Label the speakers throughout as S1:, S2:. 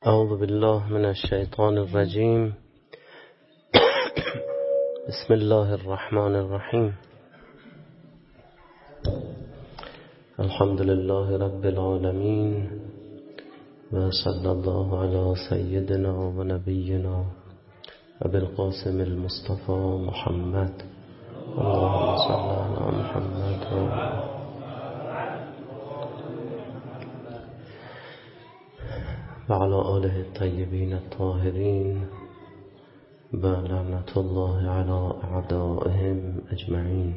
S1: اعوذ بالله من الشیطان الرجیم. بسم الله الرحمن الرحیم. الحمد لله رب العالمین و صلی الله علی سیدنا و نبینا و بالقاسم المصطفى محمد. اللهم صل علی محمد و علی آله الطیبین الطاهرین و لعنت الله علی اعدائهم اجمعین.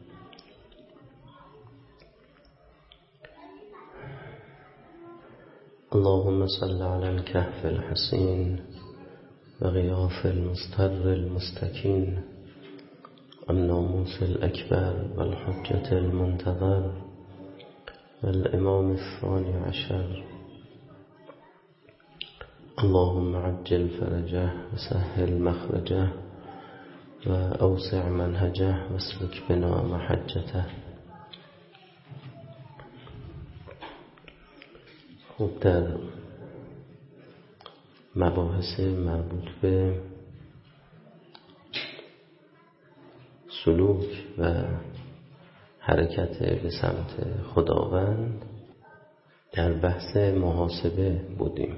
S1: اللهم صل علی الكهف الحصین و غیاث المستر المستکین، الناموس الأكبر والحجة المنتظر والإمام الثاني عشر. اللهم عجل فرجه وسهل مخرجه وأوسع منهجه واسلك بنا محجته. خب، در مباحث مربوط به سلوک و حرکت به سمت خداوند در بحث محاسبه بودیم.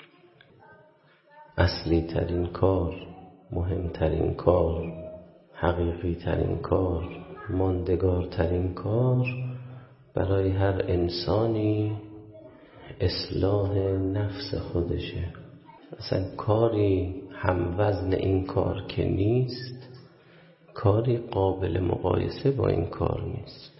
S1: اصلی ترین کار، مهمترین کار، حقیقی ترین کار، ماندگار ترین کار برای هر انسانی اصلاح نفس خودشه. اصلا کاری هم وزن این کار که نیست، کاری قابل مقایسه با این کار نیست.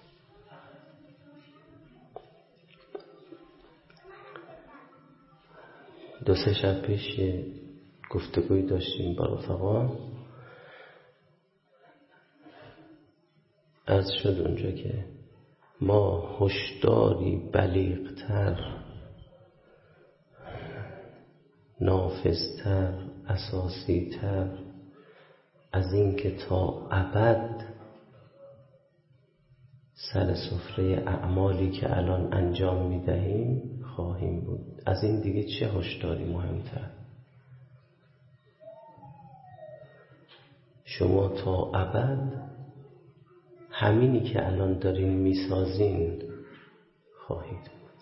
S1: دو سه شب پیش گفتگوی داشتیم با رفقا. عرض شد اونجا که ما هشداری بلیغتر، نافذتر، اساسیتر از این که تا ابد سر سفره اعمالی که الان انجام میدهیم خواهیم بود. از این دیگه چه هشداری مهمتر؟ شما تا ابد همینی که الان دارین میسازین خواهید بود،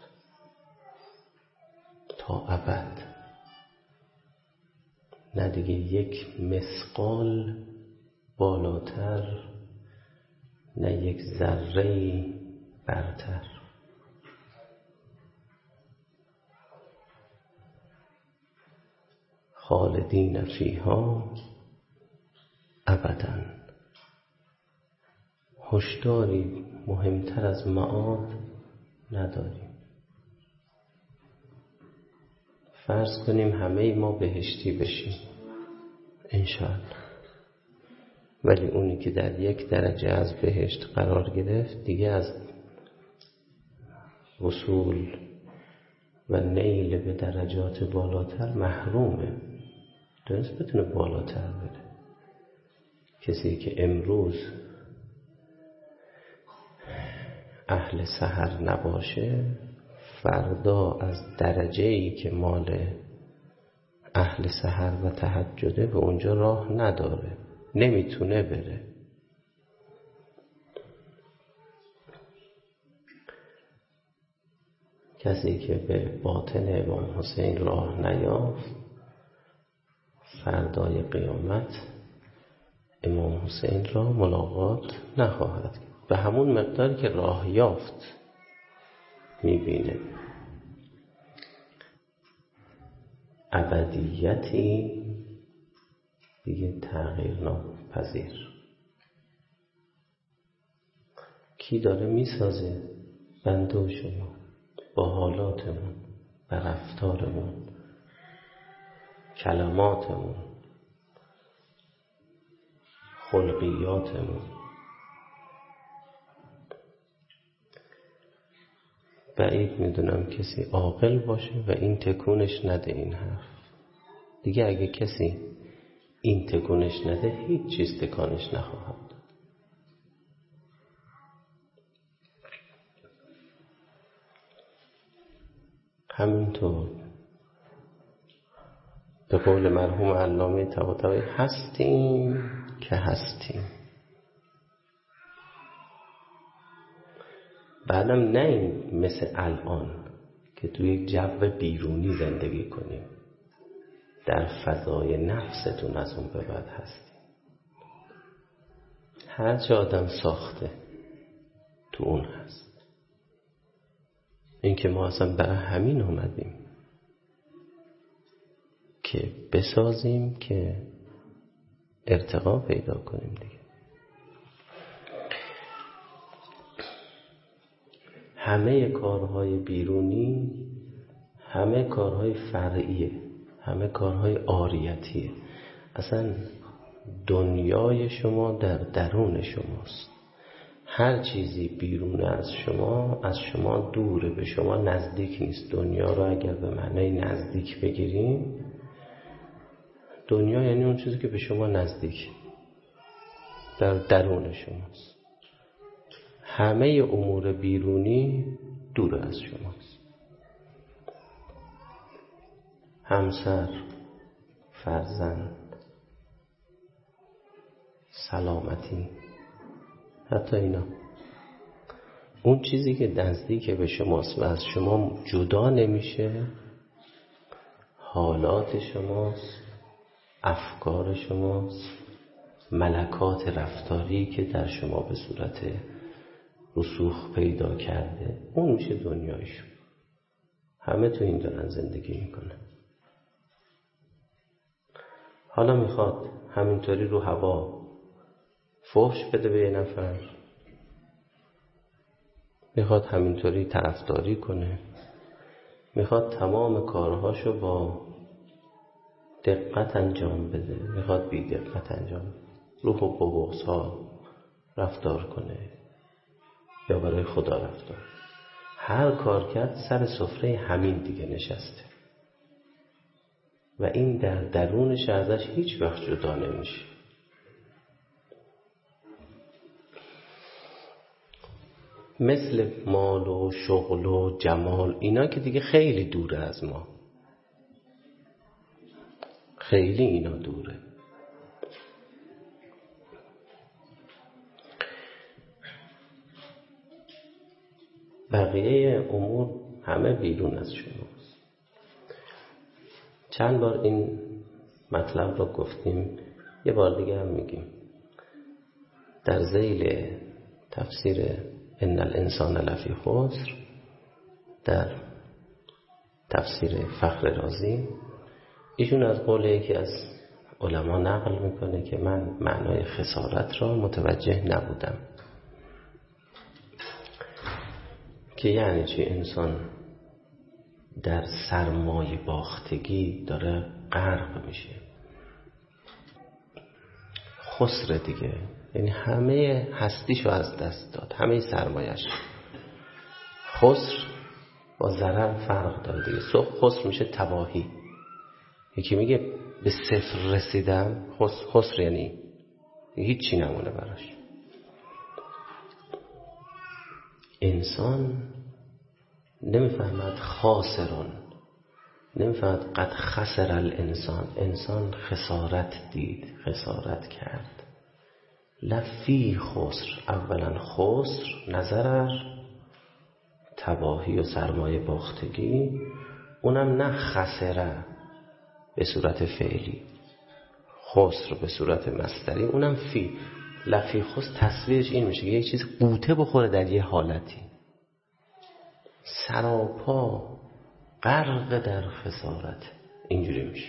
S1: تا ابد. نه دیگه یک مثقال بالاتر، نه یک ذره برتر. خالدین فیها ابدا. هشداری مهمتر از معاد نداریم. فرض کنیم همه ما بهشتی بشیم انشاءالله، ولی اونی که در یک درجه از بهشت قرار گرفت دیگه از وصول و نیل به درجات بالاتر محرومه. درست بتونه بالاتر بره. کسی که امروز اهل سحر نباشه، فردا از درجه‌ای که مال اهل سحر و تهجده به اونجا راه نداره، نمیتونه بره. کسی که به باطن امام حسین راه نیافت، فردای قیامت امام حسین را ملاقات نخواهد کرد. به همون مقداری که راه یافت میبینه. ابدیتی دیگه تغییر ناپذیر. کی داره میسازه؟ بنده و شما، با حالاتمون، با رفتارمون، کلماتمون، خلقیاتمون. بعید میدونم کسی عاقل باشه و این تکونش نده این حرف. دیگه اگه کسی این تکونش نده، هیچ چیز تکانش نخواهد داد. همینطور به قول مرحوم علامه طباطبایی هستیم که هستیم. بعدم نه این مثل الان که توی یک جو بیرونی زندگی کنیم، در فضای نفستون از اون به بعد هستیم. هر چه آدم ساخته تو اون هست. این که ما اصلا برای همین اومدیم که بسازیم که ارتقا پیدا کنیم دیگه. همه کارهای بیرونی، همه کارهای فرعیه، همه کارهای عاریتیه. اصلا دنیای شما در درون شماست. هر چیزی بیرون از شما دوره، به شما نزدیک نیست. دنیا رو اگر به معنای نزدیک بگیریم، دنیا یعنی اون چیزی که به شما نزدیک، در درون شماست. همه امور بیرونی دور از شماست. همسر، فرزند، سلامتی، حتی اینا. اون چیزی که نزدیک به شماست و از شما جدا نمیشه، حالات شماست، افکار شماست، ملکات رفتاری که در شما به صورت رسوخ پیدا کرده، اون میشه دنیای شما. همه تو این دارن زندگی میکنن. حالا میخواد همینطوری رو هوا فحش بده به یه نفر، میخواد همینطوری طرفداری کنه، میخواد تمام کارهاشو با دقت انجام بده، میخواد بی دقت انجام بده، رو حب و بغض ها رفتار کنه یا برای خدا رفتار. هر کار کرد سر سفره همین دیگه نشسته و این در درونش ازش هیچ وقت جدا نمیشه. مثل مال و شغل و جمال، اینا که دیگه خیلی دوره از ما، خیلی اینا دوره. بقیه امور همه بیرون از شماست. چند بار این مطلب رو گفتیم، یه بار دیگه هم میگیم. در ذیل تفسیر ان الانسان لفی خسر، در تفسیر فخر رازی، ایشون از قول یکی از علما نقل میکنه که من معنای خسارت را متوجه نبودم، که یعنی چی؟ انسان در سرمایه باختگی داره غرق میشه. خسر دیگه یعنی همه هستیشو از دست داد، همه سرمایش. خسر با ضرر فرق داره دیگه. خسر میشه تباهی. یکی میگه به صفر رسیدم، خسر یعنی هیچی نمونه براش. انسان نمیفهمد خاسرون، نمیفهمد قد خسر الانسان. انسان خسارت دید، خسارت کرد. لفی خسر، اولا خسر نظر تباهی و سرمایه باختگی، اونم نه خسره به صورت فعلی، خسر به صورت مصدری، اونم فی. لفی خسر تصویرش این میشه که یک چیز قوطه بخوره در یه حالتی، سراپا غرق در خسارت، اینجوری میشه.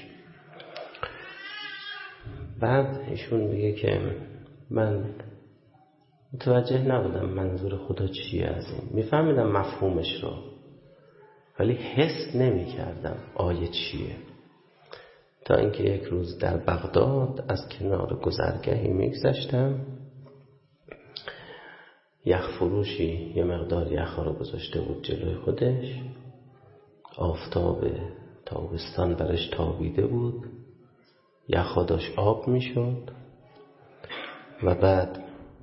S1: بعد ایشون میگه که من متوجه نبودم منظور خدا چیه از این. میفهمیدم مفهومش رو ولی حس نمی کردم آیه چیه. تا اینکه یک روز در بغداد از کنار گذرگاهی میگذشتم، یخ فروشی یه مقدار یخ رو گذاشته بود جلوی خودش، آفتاب تابستان برش تابیده بود، یخ داشت آب میشد و بعد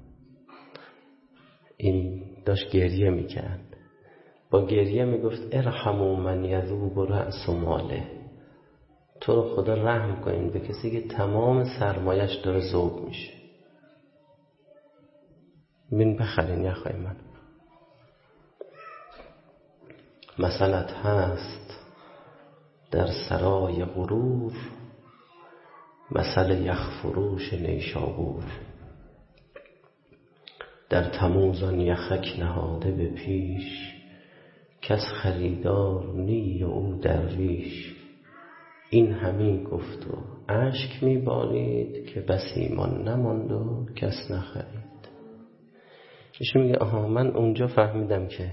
S1: این داشت گریه میکرد. با گریه میگفت ارحموا من یذوب رأس ماله، تو رو خدا رحم کنین به کسی که تمام سرمایش داره ذوب میشه. بین بخرین یخای من. مثلت هست در سرای غرور، مثل یخ فروش نیشابور. در تموز آن یخک نهاده به پیش، کس خریدار نی و او درویش. این همی گفت و اشک می بارید، که بس ایمان نماند و کس نخرید. ایشون میگه آها من اونجا فهمیدم که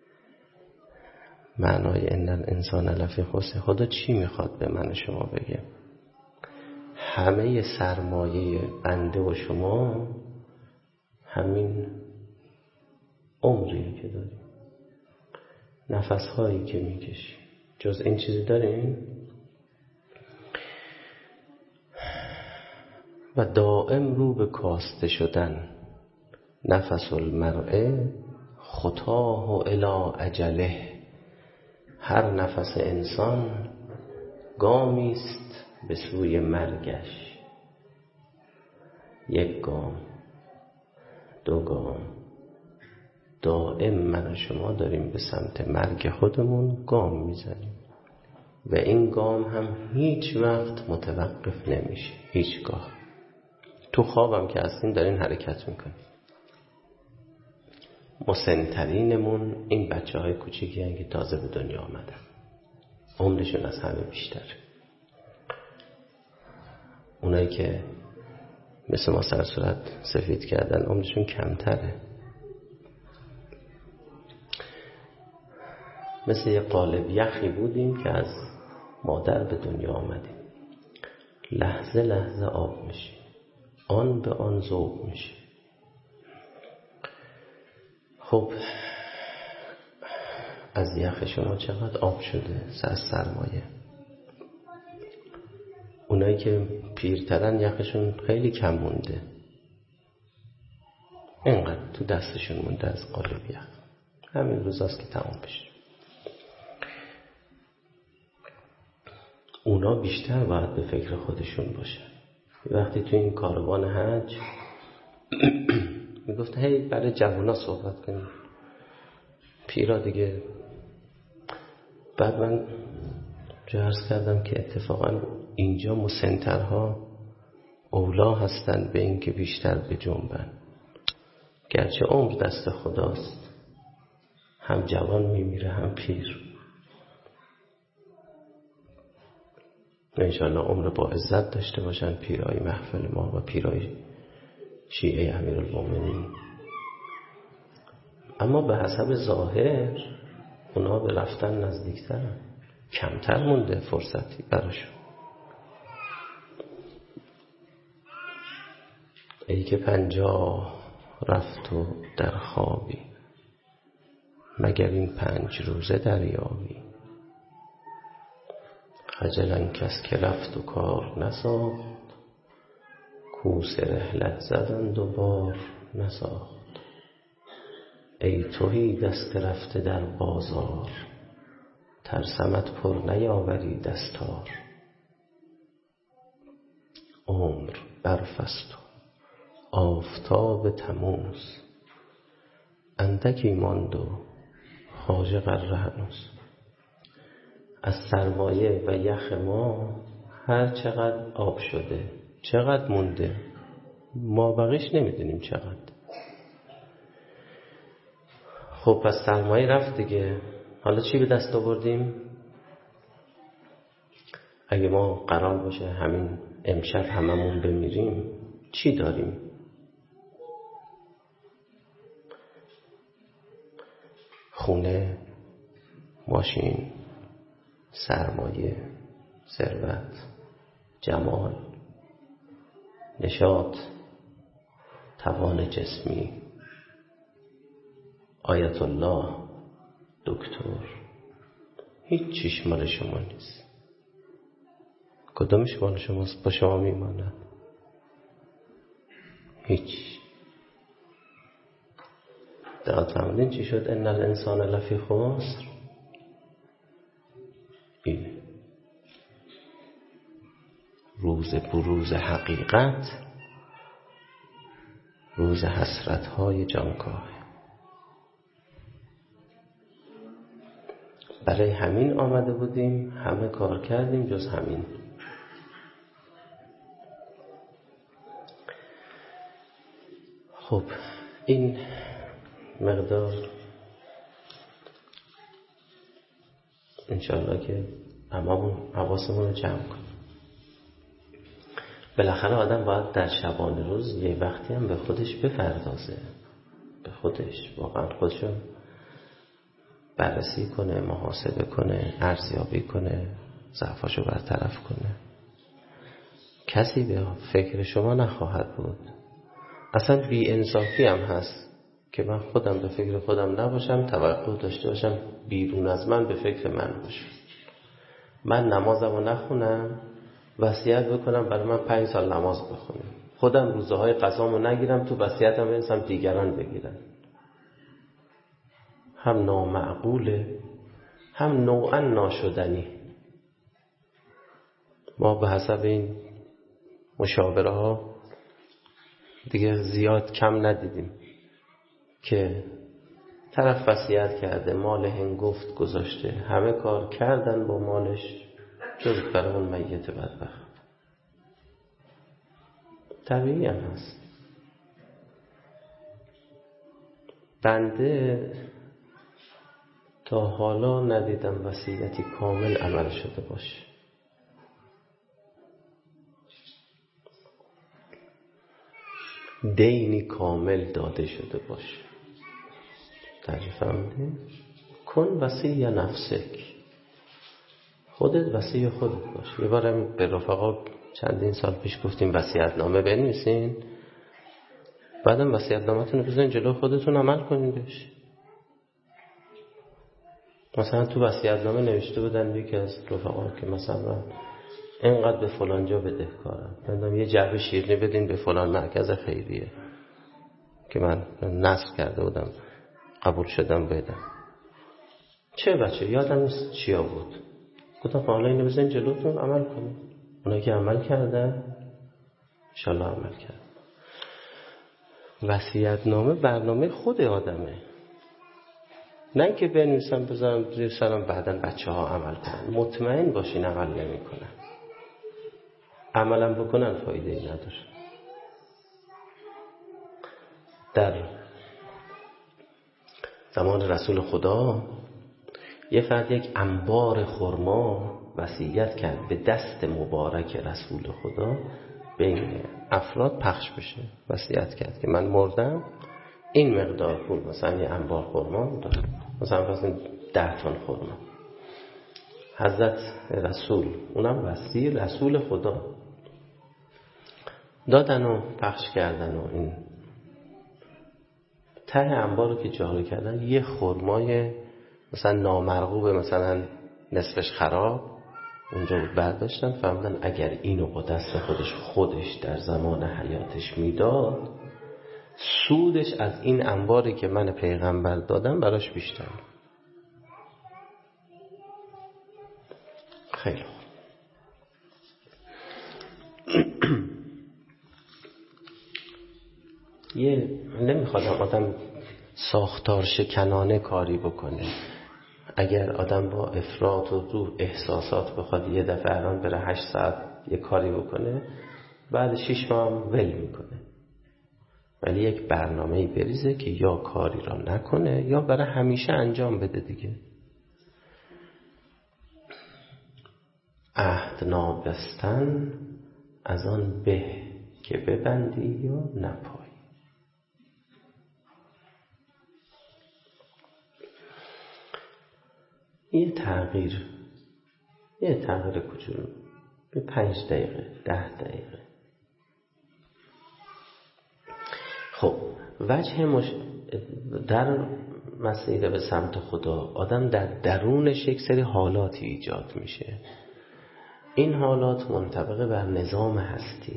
S1: معنای ان الانسان لفی خسر خدا چی میخواد به من و شما بگه. همه سرمایه بنده و شما همین عمری که داریم، نفسهایی که میکشی، جز این چیزی داریم؟ و دائم رو به کاسته شدن. نفس المرء خطاه الی اجله. هر نفس انسان گامی است به سوی مرگش. یک گام، دو گام، دائم من و شما داریم به سمت مرگ خودمون گام میزنیم و این گام هم هیچ وقت متوقف نمیشه. هیچگاه. تو خوابم که هستین دارین حرکت میکنین. مسن‌ترینمون این بچه‌های کوچیکی هستن که تازه به دنیا آمدن، عمرشون از همه بیشتر. اونایی که مثل ما سر صورت سفید کردن عمرشون کمتره. مثل یه قالب یخی بودیم که از مادر به دنیا آمدیم. لحظه لحظه آب میشیم، آن به آن ذوب میشه. خب از یخ شما چقدر آب شده از سرمایه. اونایی که پیرترن یخشون خیلی کم مونده، اینقدر تو دستشون مونده از قالب یخ. همین روزاست که تمام بشه. اونا بیشتر باید به فکر خودشون باشن. وقتی تو این کاروان حج میگفت هی برای جوونا صحبت کنیم، پیرا دیگه. بعد من عرض کردم که اتفاقا اینجا مسن‌ترها اولا هستن به این که بیشتر به جنبن. گرچه عمر دست خداست، هم جوان میمیره هم پیر. انشاءالله عمر با عزت داشته باشن پیرای محفل ما و پیرای شیعه امیرالمومنین. اما به حسب ظاهر اونا به رفتن نزدیکترن، کمتر مونده فرصتی براشون. ای که 50 رفت و در خوابی، مگر این 5 روزه دریابی. خجلن کس که رفت و کار نساخت، کوس رحلت زدند و بار نساخت. ای تهی دست رفته در بازار، ترسمت پر نیاوری دستار. عمر برف است و آفتاب تموز، اندکی ماند و خواجه غره هنوز. از سرمایه و یخ ما هر چقدر آب شده، چقدر مونده، ما بقیش نمیدونیم چقدر. خب پس سرمایه رفت دیگه، حالا چی به دست آوردیم؟ اگه ما قرار باشه همین امشب هممون بمیریم، چی داریم؟ خونه، ماشین، سرمایه، ثروت، جمال، نشاط، توان جسمی، آیت الله، دکتر. هیچ چیش مال شما نیست. کدومش مال شماست با شما میماند؟ هیچ. دقیق فهمیدین چی شد ان الانسان لفی خسر؟ اینه. روز بروز حقیقت، روز حسرت‌های جانکاه. برای همین آمده بودیم، همه کار کردیم جز همین. خب این مقدار انشاءالله که هممون حواسمون رو جمع کنیم. بالاخره آدم باید در شبانه روز یه وقتی هم به خودش بپردازه، به خودش واقعا خودشو بررسی کنه، محاسبه کنه، ارزیابی کنه، ضعفاشو برطرف کنه. کسی به فکر شما نخواهد بود. اصلا بی انصافی هم هست که من خودم به فکر خودم نباشم، توقع داشته باشم بیرون از من به فکر من باشه. من نمازمو نخونم، وصیت بکنم برای من 5 سال نماز بخونم، خودم روزه های قضامو نگیرم، تو وصیتم بنویسم دیگران بگیرن. هم نامعقوله، هم نوعا ناشدنی. ما به حسب این مشاوره ها دیگه زیاد کم ندیدیم که طرف وصیت کرده، مال هنگفت گذاشته، همه کار کردن با مالش جز برای اون میت بدبخت. طبیعی هم هست. بنده تا حالا ندیدم وصیتی کامل عمل شده باشه. دینی کامل داده شده باشه. تعریف فهمیدی؟ کن وصی نفسک، خودت وصی خودت باش. یه بارم به رفقا چندین سال پیش گفتیم وصیت‌نامه بنویسین، بعدم وصیت‌نامه‌تون رو بذارین جلو خودتون، عمل کنین بهش. مثلا تو وصیت‌نامه نوشته بودن یکی از رفقا که مثلا اینقدر به فلان جا بدهکارم، مثلا یه جعبه شیرینی بدین به فلان مرکز خیریه که من نصب کرده بودم قبول شدم بدم. چه بچه یادم نیست چیا بود. گفتم حالا اینو بزنین جلوتون، عمل کنین. اونایی که عمل کردن انشالله عمل کرد. وصیت‌نامه برنامه خود آدمه، نه که بنویسم بذارم زیر سرم بعداً بچه‌ها عمل کنن. مطمئن باشین عمل نمی‌کنن. عملم بکنن فایده‌ای نداره. در زمان رسول خدا یه فرد یک انبار خرما وصیت کرد به دست مبارک رسول خدا بین افراد پخش بشه. وصیت کرد که من مردم این مقدار پول، مثلا یه انبار خرما داد، مثلا 10 تن خرما. حضرت رسول، اونم وصی رسول خدا، دادن و پخش کردن و این ته انبار رو که جارو کردن یه خرمای مثلا نامرغوب، مثلا نصفش خراب اونجا بود، برداشتن فهمیدن اگر اینو با دست خودش در زمان حیاتش میداد، سودش از این انباری که من پیغمبر دادم براش بیشتر. خیلی خوب. نمیخواد آدم ساختار شکنانه کاری بکنه. اگر آدم با افراط و روح احساسات بخواد یه دفعه الان بره 8 ساعت یه کاری بکنه، بعد 6 ماه هم ول میکنه. ولی یک برنامه‌ای بریزه که یا کاری را نکنه یا برای همیشه انجام بده دیگه. عهد نابستن از آن به که ببندی یا نپایی. یه تغییر کوچولو به 5 دقیقه 10 دقیقه. خب وجه در مسیر به سمت خدا آدم در درونش یک سری حالاتی ایجاد میشه. این حالات منطبق بر نظام هستی.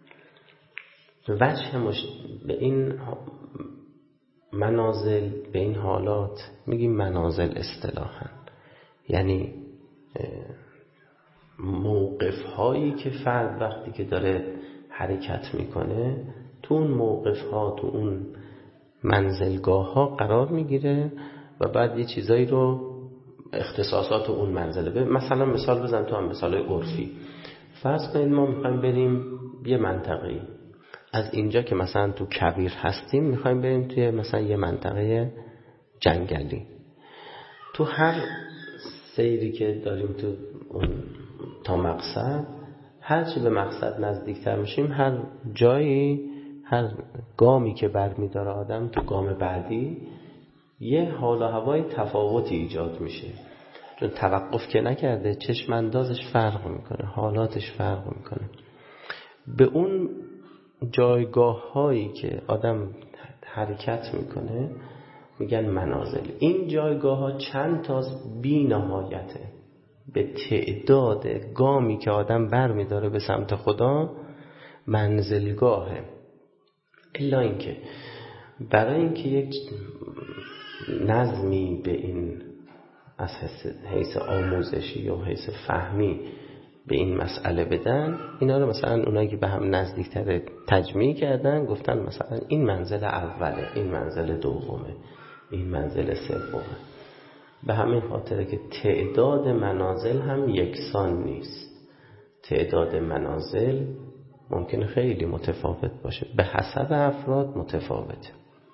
S1: وجه به این منازل، به این حالات میگیم منازل اصطلاحاً، یعنی موقف هایی که فرد وقتی که داره حرکت میکنه تو اون موقف ها، تو اون منزلگاه ها قرار میگیره و بعد یه چیزایی رو اختصاصات اون منزله. مثلا مثال بزنم، تو هم مثال عرفی فرض کنید ما میخوایم بریم یه منطقه‌ای، از اینجا که مثلا تو کویر هستیم میخوایم بریم توی مثلا یه منطقه جنگلی. تو هر سیری که داریم تو اون تا مقصد، هر چی به مقصد نزدیکتر میشیم، هر جایی، هر گامی که برمیداره آدم تو گام بعدی یه حال و هوای تفاوتی ایجاد میشه، چون توقف که نکرده، چشم اندازش فرق میکنه، حالاتش فرق میکنه. به اون جایگاه هایی که آدم حرکت میکنه میگن منازل. این جایگاه ها چند تا بی نهایته، به تعداد گامی که آدم بر میداره به سمت خدا منزلگاهه. الا اینکه برای اینکه یک نظمی به این از حیث آموزشی یا حیث فهمی به این مسئله بدن، اینا رو مثلا اونایی که به هم نزدیکتر تجمیع کردن، گفتن مثلا این منزل اوله، این منزل دومه، این منزل سومه. به همین خاطره که تعداد منازل هم یکسان نیست. تعداد منازل ممکنه خیلی متفاوت باشه، به حسب افراد متفاوته.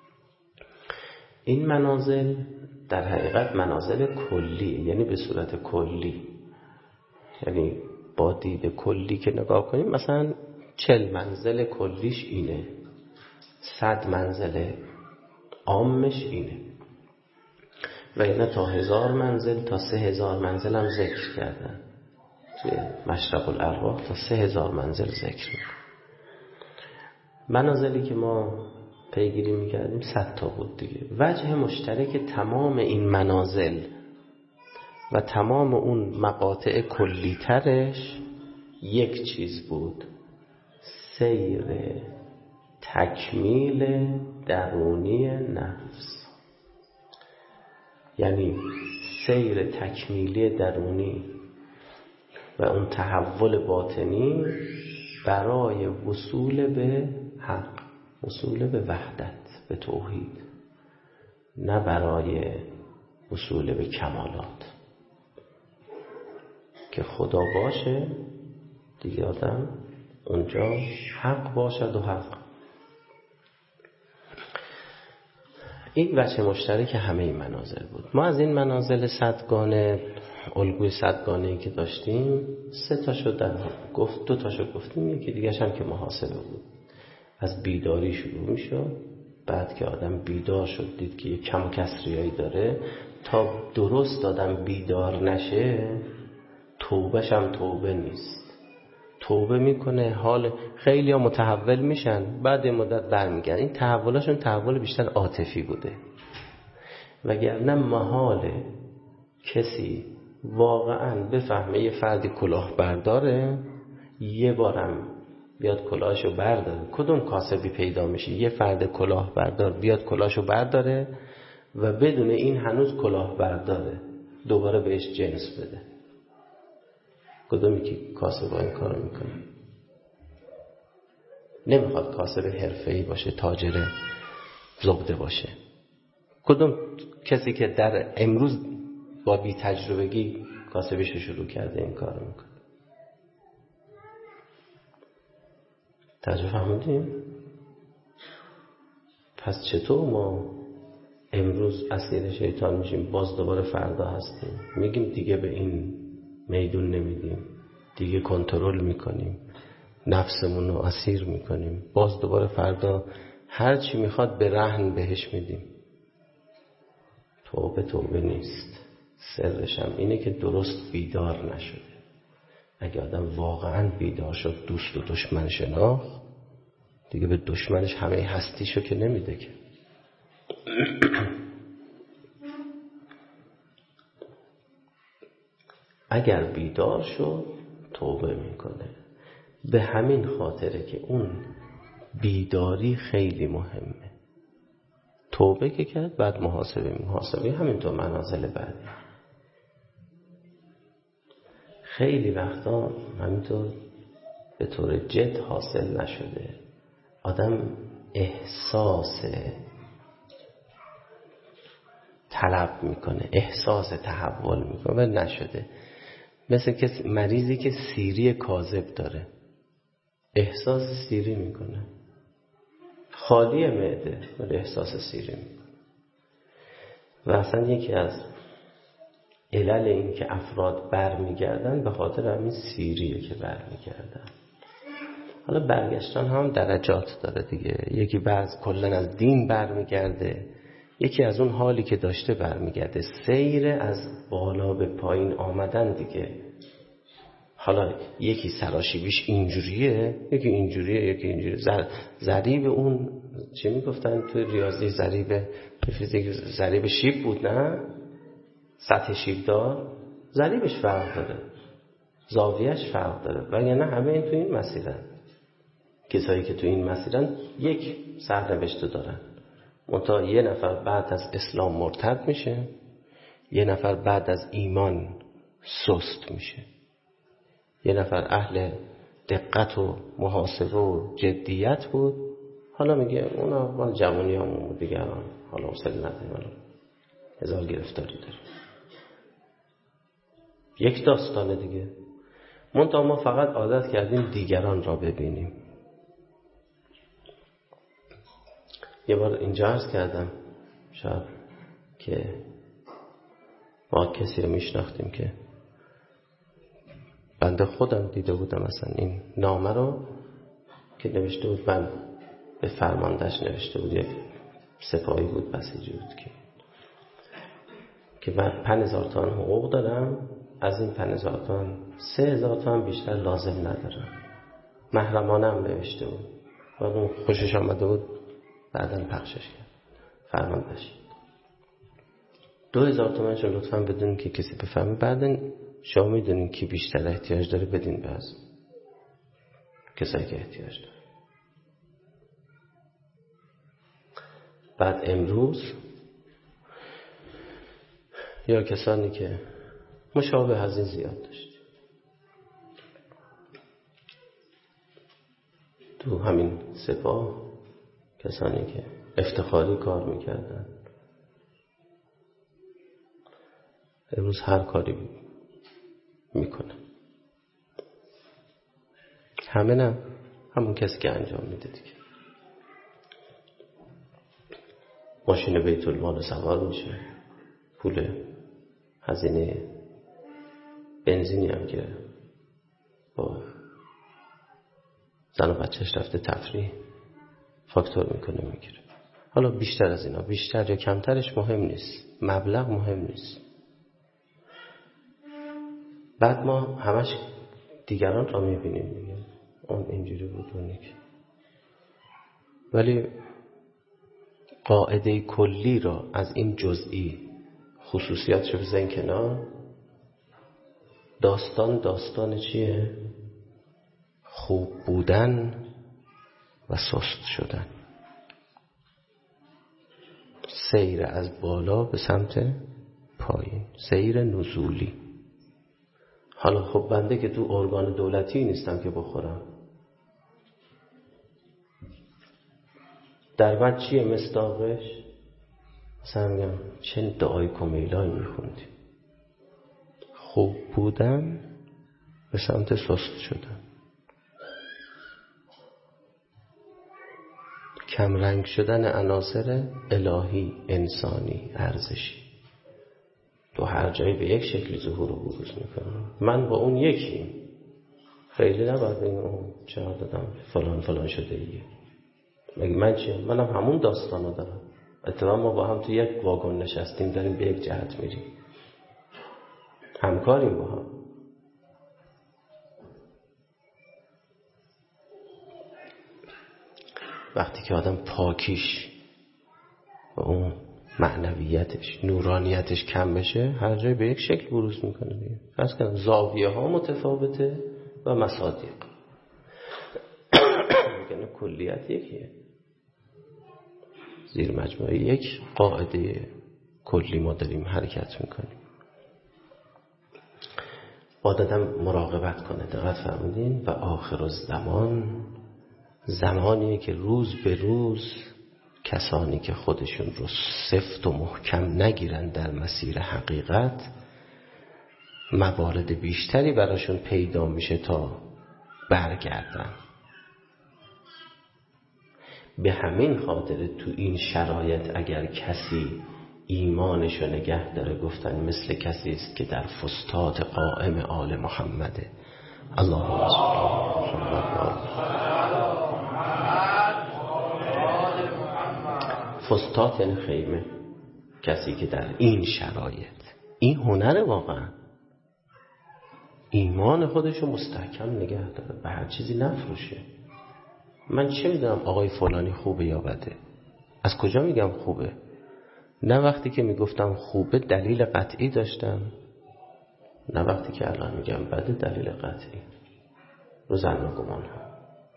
S1: این منازل در حقیقت منازل کلیه، یعنی به صورت کلی، یعنی با دید کلی که نگاه کنیم مثلا 40 منزل کلیش اینه، 100 منزل عامش اینه، و اینه تا 1000 منزل تا 3000 منزل هم ذکر کردن توی مشرب الارواح، تا 3000 منزل ذکر میکنن. منازلی که ما پیگیری میکردیم 100 تا بود دیگه. وجه مشترک تمام این منازل و تمام اون مقاطع کلیترش یک چیز بود: سیر تکمیل درونی نفس. یعنی سیر تکمیلی درونی و اون تحول باطنی برای وصول به حق، وصول به وحدت، به توحید، نه برای وصول به کمالات. که خدا باشه دیگه آدم اونجا حق باشد و حق. این وجه مشترک همه این منازل بود. ما از این منازل 100 گانه، الگوی 100 گانه‌ای که داشتیم، 3 تاشو گفت، 2 تاشو گفتیم، یکی دیگه‌ش هم که محاسبه بود. از بیداری شروع میشد، بعد که آدم بیدار شد دید که یه کم و کسریایی داره، تا درست آدم بیدار نشه توبهش هم توبه نیست. توبه میکنه، حال خیلی ها متحول میشن، بعد مدت برمیگردن. این تحولاشون تحول بیشتر عاطفی بوده، وگرنه محال کسی واقعا بفهمه یه فردی کلاه برداره، یه بارم بیاد کلاهشو برداره. کدوم کاسبی پیدا میشه یه فرد کلاه بردار بیاد کلاهشو برداره و بدون این هنوز کلاه برداره دوباره بهش جنس بده؟ کدومی که کاسب این کارو میکنه؟ نمیخواد کاسب حرفه‌ای باشه، تاجر زبده باشه. کدوم کسی که در امروز با بی تجربگی کاسبیشو شروع کرده این کارو میکنه؟ توجه فهمیدیم؟ پس چطور ما امروز اسیر شیطان میشیم، باز دوباره فردا هستیم میگیم دیگه به این میدون نمیدیم، دیگه کنترل میکنیم، نفسمون رو اسیر میکنیم، باز دوباره فردا هر چی میخواد به رهن بهش میدیم؟ توبه نیست. سرش هم اینه که درست بیدار نشده. اگه آدم واقعا بیدار شد، دوست و دشمن شناخت، دیگه به دشمنش همه هستیشو که نمیده که. اگر بیدار شد توبه میکنه. به همین خاطره که اون بیداری خیلی مهمه. توبه که کرد بعد محاسبه همینطور منازل بعدی. خیلی وقتا همینطور به طور جد حاصل نشده، آدم احساس طلب میکنه، احساس تحول میکنه و نشده. مثل که مریضی که سیری کاذب داره، احساس سیری میکنه، خالی معده ولی احساس سیری میکنه. و اصلا یکی از علل این که افراد برمیگردن به خاطر همین سیریه که برمیگردن. حالا برگشتن هم درجات داره دیگه. یکی بعض کلن از دین برمیگرده، یکی از اون حالی که داشته برمیگرده. سیر از بالا به پایین آمدن دیگه. حالا یکی سراشیبیش اینجوریه، یکی اینجوریه، یکی اینجوریه. ضریب اون چه میگفتن توی ریاضی؟ ضریب فیزیک ضریب شیب بود، نه؟ سطح شیب دار ضریبش فرق داره، زاویهش فرق داره. وگرنه همه این تو این مسیرن. کسایی که تو این مسیرن یک سرنوشت دارن. منتها یه نفر بعد از اسلام مرتد میشه، یه نفر بعد از ایمان سست میشه، یه نفر اهل دقت و محاسبه و جدیت بود، حالا میگه اونا مال جوانی همون بود دیگه، حالا حوصله نداریم، حالا هزار گرفتاری داره. یک داستانه دیگه. منتها ما فقط عادت کردیم دیگران را ببینیم. یه بار اینجا عرض کردم شب که ما کسی رو میشناختیم که بنده خودم دیده بودم مثلا این نامه رو که نوشته بود، من به فرماندهش نوشته بود، یک سپاهی بود بسیجی بود که من 5000 تومان حقوق دارم، از این 5000 تومان 3000 تومان بیشتر لازم ندارم. محرمانه هم نوشته بود و اون خوشش آمده بود، بعداً پخشش کرد فرماندهش. 2000 تومانشو لطفاً بدون که کسی بفهمه. بعداً شما میدونین کی بیشتر احتیاج داره بدین به از کسایی که احتیاج داره. بعد امروز یا کسانی که مشابه از این زیاد داشت تو همین سپاه، کسانی که افتخاری کار میکردن امروز هر کاری میکنه. همه نه، همون کسی که انجام میده دیگه. ماشین بیت المال سوار میشه، پول هزینه بنزینی هم که با زن و بچهش رفته تفریح فاکتور میکنه میگیره. حالا بیشتر از اینا، بیشتر یا کمترش مهم نیست، مبلغ مهم نیست. بعد ما همش دیگران را میبینیم دیگه، اون اینجوری بود اون یکی. ولی قاعده کلی را از این جزئی خصوصیاتش بزنین کنار. داستان چیه؟ خوب بودن و سست شدن. سیر از بالا به سمت پایین، سیر نزولی. حالا خب بنده که تو ارگان دولتی نیستم که بخورم. در من چیه مصداقش؟ مثلا میگم چه دعای کمیلایی میخوندیم. خوب بودن به سمت سست شدن، کمرنگ شدن عناصر الهی، انسانی، ارزشی. تو هر جایی به یک شکلی ظهور و بروز میکنم. من با اون یکی، خیلی نباید بگم چرا دادم فلان شده ایه. مگه من چیه؟ منم همون داستانو دارم. اتفاقا ما با هم تو یک واگن نشستیم، داریم به یک جهت میریم، همکاریم با هم. وقتی که آدم پاکیش و اون معنویتش، نورانیتش کم بشه، هر جای به یک شکل بروز میکنه دیگه. فرض کن زاویه ها متفاوته و مصادیق، میگن کلیت یکیه. زیر مجموعه یک قاعده کلی ما داریم حرکت میکنیم. باید آدم مراقبت کنه. دقت فرمودین؟ و آخر الزمان، زمانیه که روز به روز کسانی که خودشون رو سفت و محکم نگیرن در مسیر حقیقت، موارد بیشتری براشون پیدا میشه تا برگردن. به همین خاطر تو این شرایط اگر کسی ایمانشو نگه داره، گفتن مثل کسی است که در فستات قائم آل محمده. اللهم صل علی محمد. فستات یعنی خیمه. کسی که در این شرایط، این هنره واقعا، ایمان خودشو مستحکم نگه داره، به هر چیزی نفروشه. من چه میدونم آقای فلانی خوبه یا بده؟ از کجا میگم خوبه؟ نه وقتی که میگفتم خوبه دلیل قطعی داشتم، نه وقتی که الان میگم بده دلیل قطعی. رو ظن و گمان ها.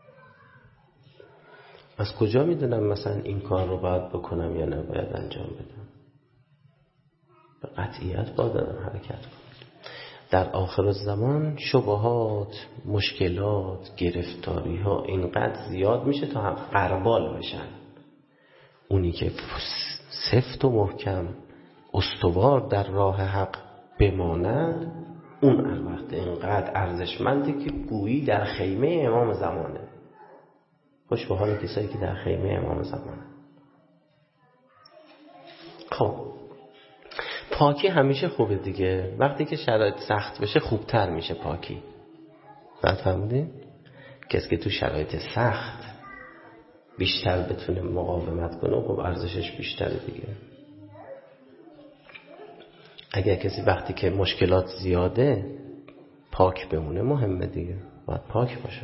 S1: از کجا میدونم مثلا این کار رو باید بکنم یا نباید انجام بدم؟ به قطعیت باید حرکت کنم. در آخر الزمان شبهات، مشکلات، گرفتاری ها اینقدر زیاد میشه تا هم غربال بشن. اونی که سفت و محکم استوار در راه حق بماند، اون الوقت اینقدر ارزشمنده که گویی در خیمه امام زمانه. خوش به حال کسایی که در خیمه امام زمانه. خب پاکی همیشه خوبه دیگه. وقتی که شرایط سخت بشه خوبتر میشه پاکی. فهمیدین؟ کسی که تو شرایط سخت بیشتر بتونه مقاومت کنه، خب ارزشش بیشتره دیگه. اگر کسی وقتی که مشکلات زیاده پاک بمونه، مهمه دیگه، باید پاک باشه.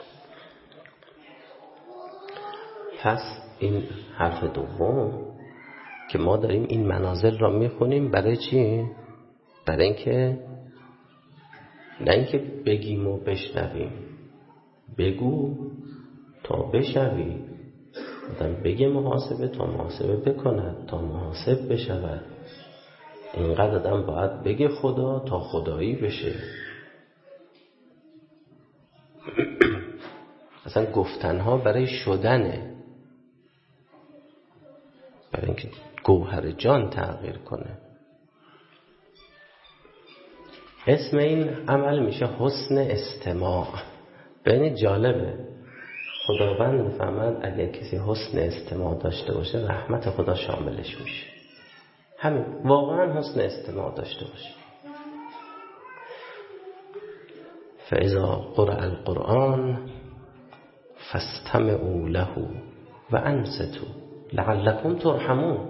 S1: پس این حرف دوم که ما داریم این منازل را میخونیم برای چی؟ برای اینکه نه اینکه بگیم و بشنویم. بگو تا بشنوی. آدم بگه محاسبه تا محاسبه بکند، تا محاسب بشود. اینقدر آدم باید بگه خدا تا خدایی بشه. اصلا گفتنها برای شدنه، برای اینکه گوهر جان تغییر کنه. اسم این عمل میشه حسن استماع. ببینید جالبه، خداوند میفهمد اگر کسی حسن استماع داشته باشه رحمت خدا شاملش میشه. همین، واقعا حسن استماع داشته باشه. فاذا قرأ القرآن فاستمعوا له و انصتوا لعلکم ترحمون.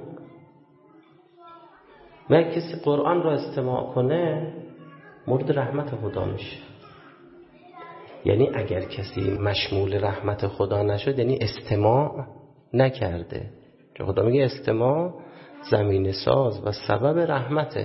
S1: و کسی قرآن را استماع کنه مورد رحمت خدا میشه. یعنی اگر کسی مشمول رحمت خدا نشد یعنی استماع نکرده. چون خدا میگه استماع زمین ساز و سبب رحمته.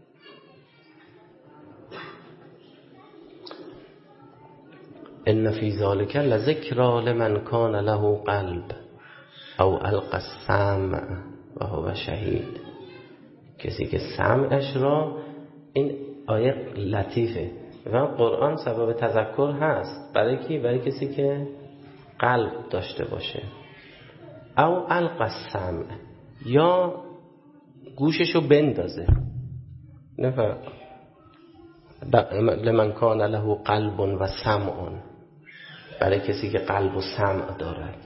S1: ان فی ذلک لذکری لمن کان له قلب او القى السمع و هو شهید. کسی که سمعش را، این آیه لطیفه، و قرآن سبب تذکر هست برای کی؟ برای کسی که قلب داشته باشه. او القى السمع، یا گوششو بندازه. لمن کان له قلب و سمع، برای کسی که قلب و سمع دارد.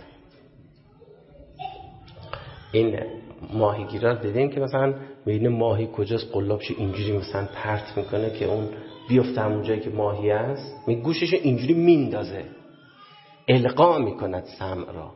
S1: این ماهیگیرا دیدین که مثلا میبینه ماهی کجاست، قلابش اینجوری مثلا پرت میکنه که اون بیفته همون جایی که ماهی است، گوشش اینجوری میندازه، القا میکند سمع را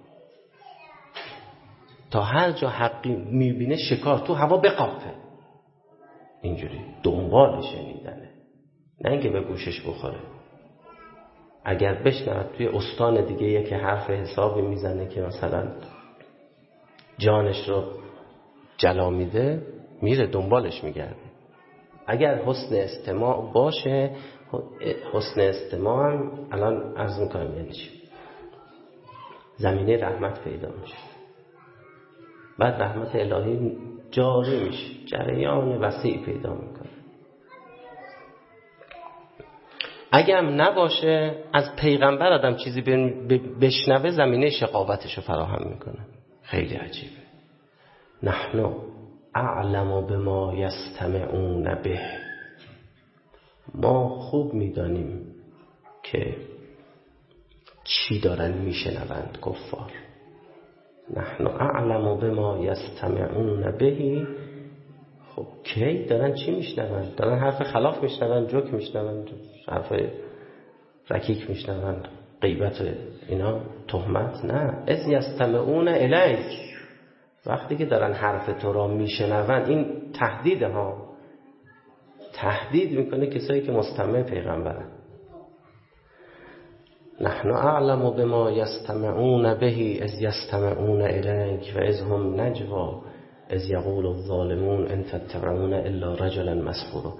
S1: تا هر جا حقی میبینه شکار تو هوا بقاپه. اینجوری دنبال شنیدنه، نه اینکه به گوشش بخوره. اگر بشنود توی استان دیگه یکی حرف حسابی میزنه که مثلا جانش رو جلا میده، میره دنبالش میگرده. اگر حسن استماع باشه، حسن استماع هم الان عرض میکنم یعنی چی؟ زمینه رحمت پیدا میشه، بعد رحمت الهی جاری میشه، جریان وسیع پیدا میکنه. اگرم نباشه از پیغمبر آدم چیزی بشنوه زمینه شقاوتش رو فراهم میکنه. خیلی عجیبه. نحن اعلم بما یستمعون به، ما خوب میدانیم که چی دارن میشنوند کفار. نحن اعلم بما یستمعون به، خب کی دارن چی میشنوند؟ دارن حرف خلاف میشنوند، جوک میشنوند، حرف رکیک میشنوند، غیبت اینا، تهمت؟ نه. اذ یستمعون الیک، وقتی که دارن حرف تو را میشنوند، این تهدیده ها، تهدید میکنه کسایی که مستمع پیغمبرن. نحن اعلم بما یستمعون به اذ یستمعون الیک و اذ هم نجوا اذ یقول الظالمون ان تتبعون الا رجلا مسحورا.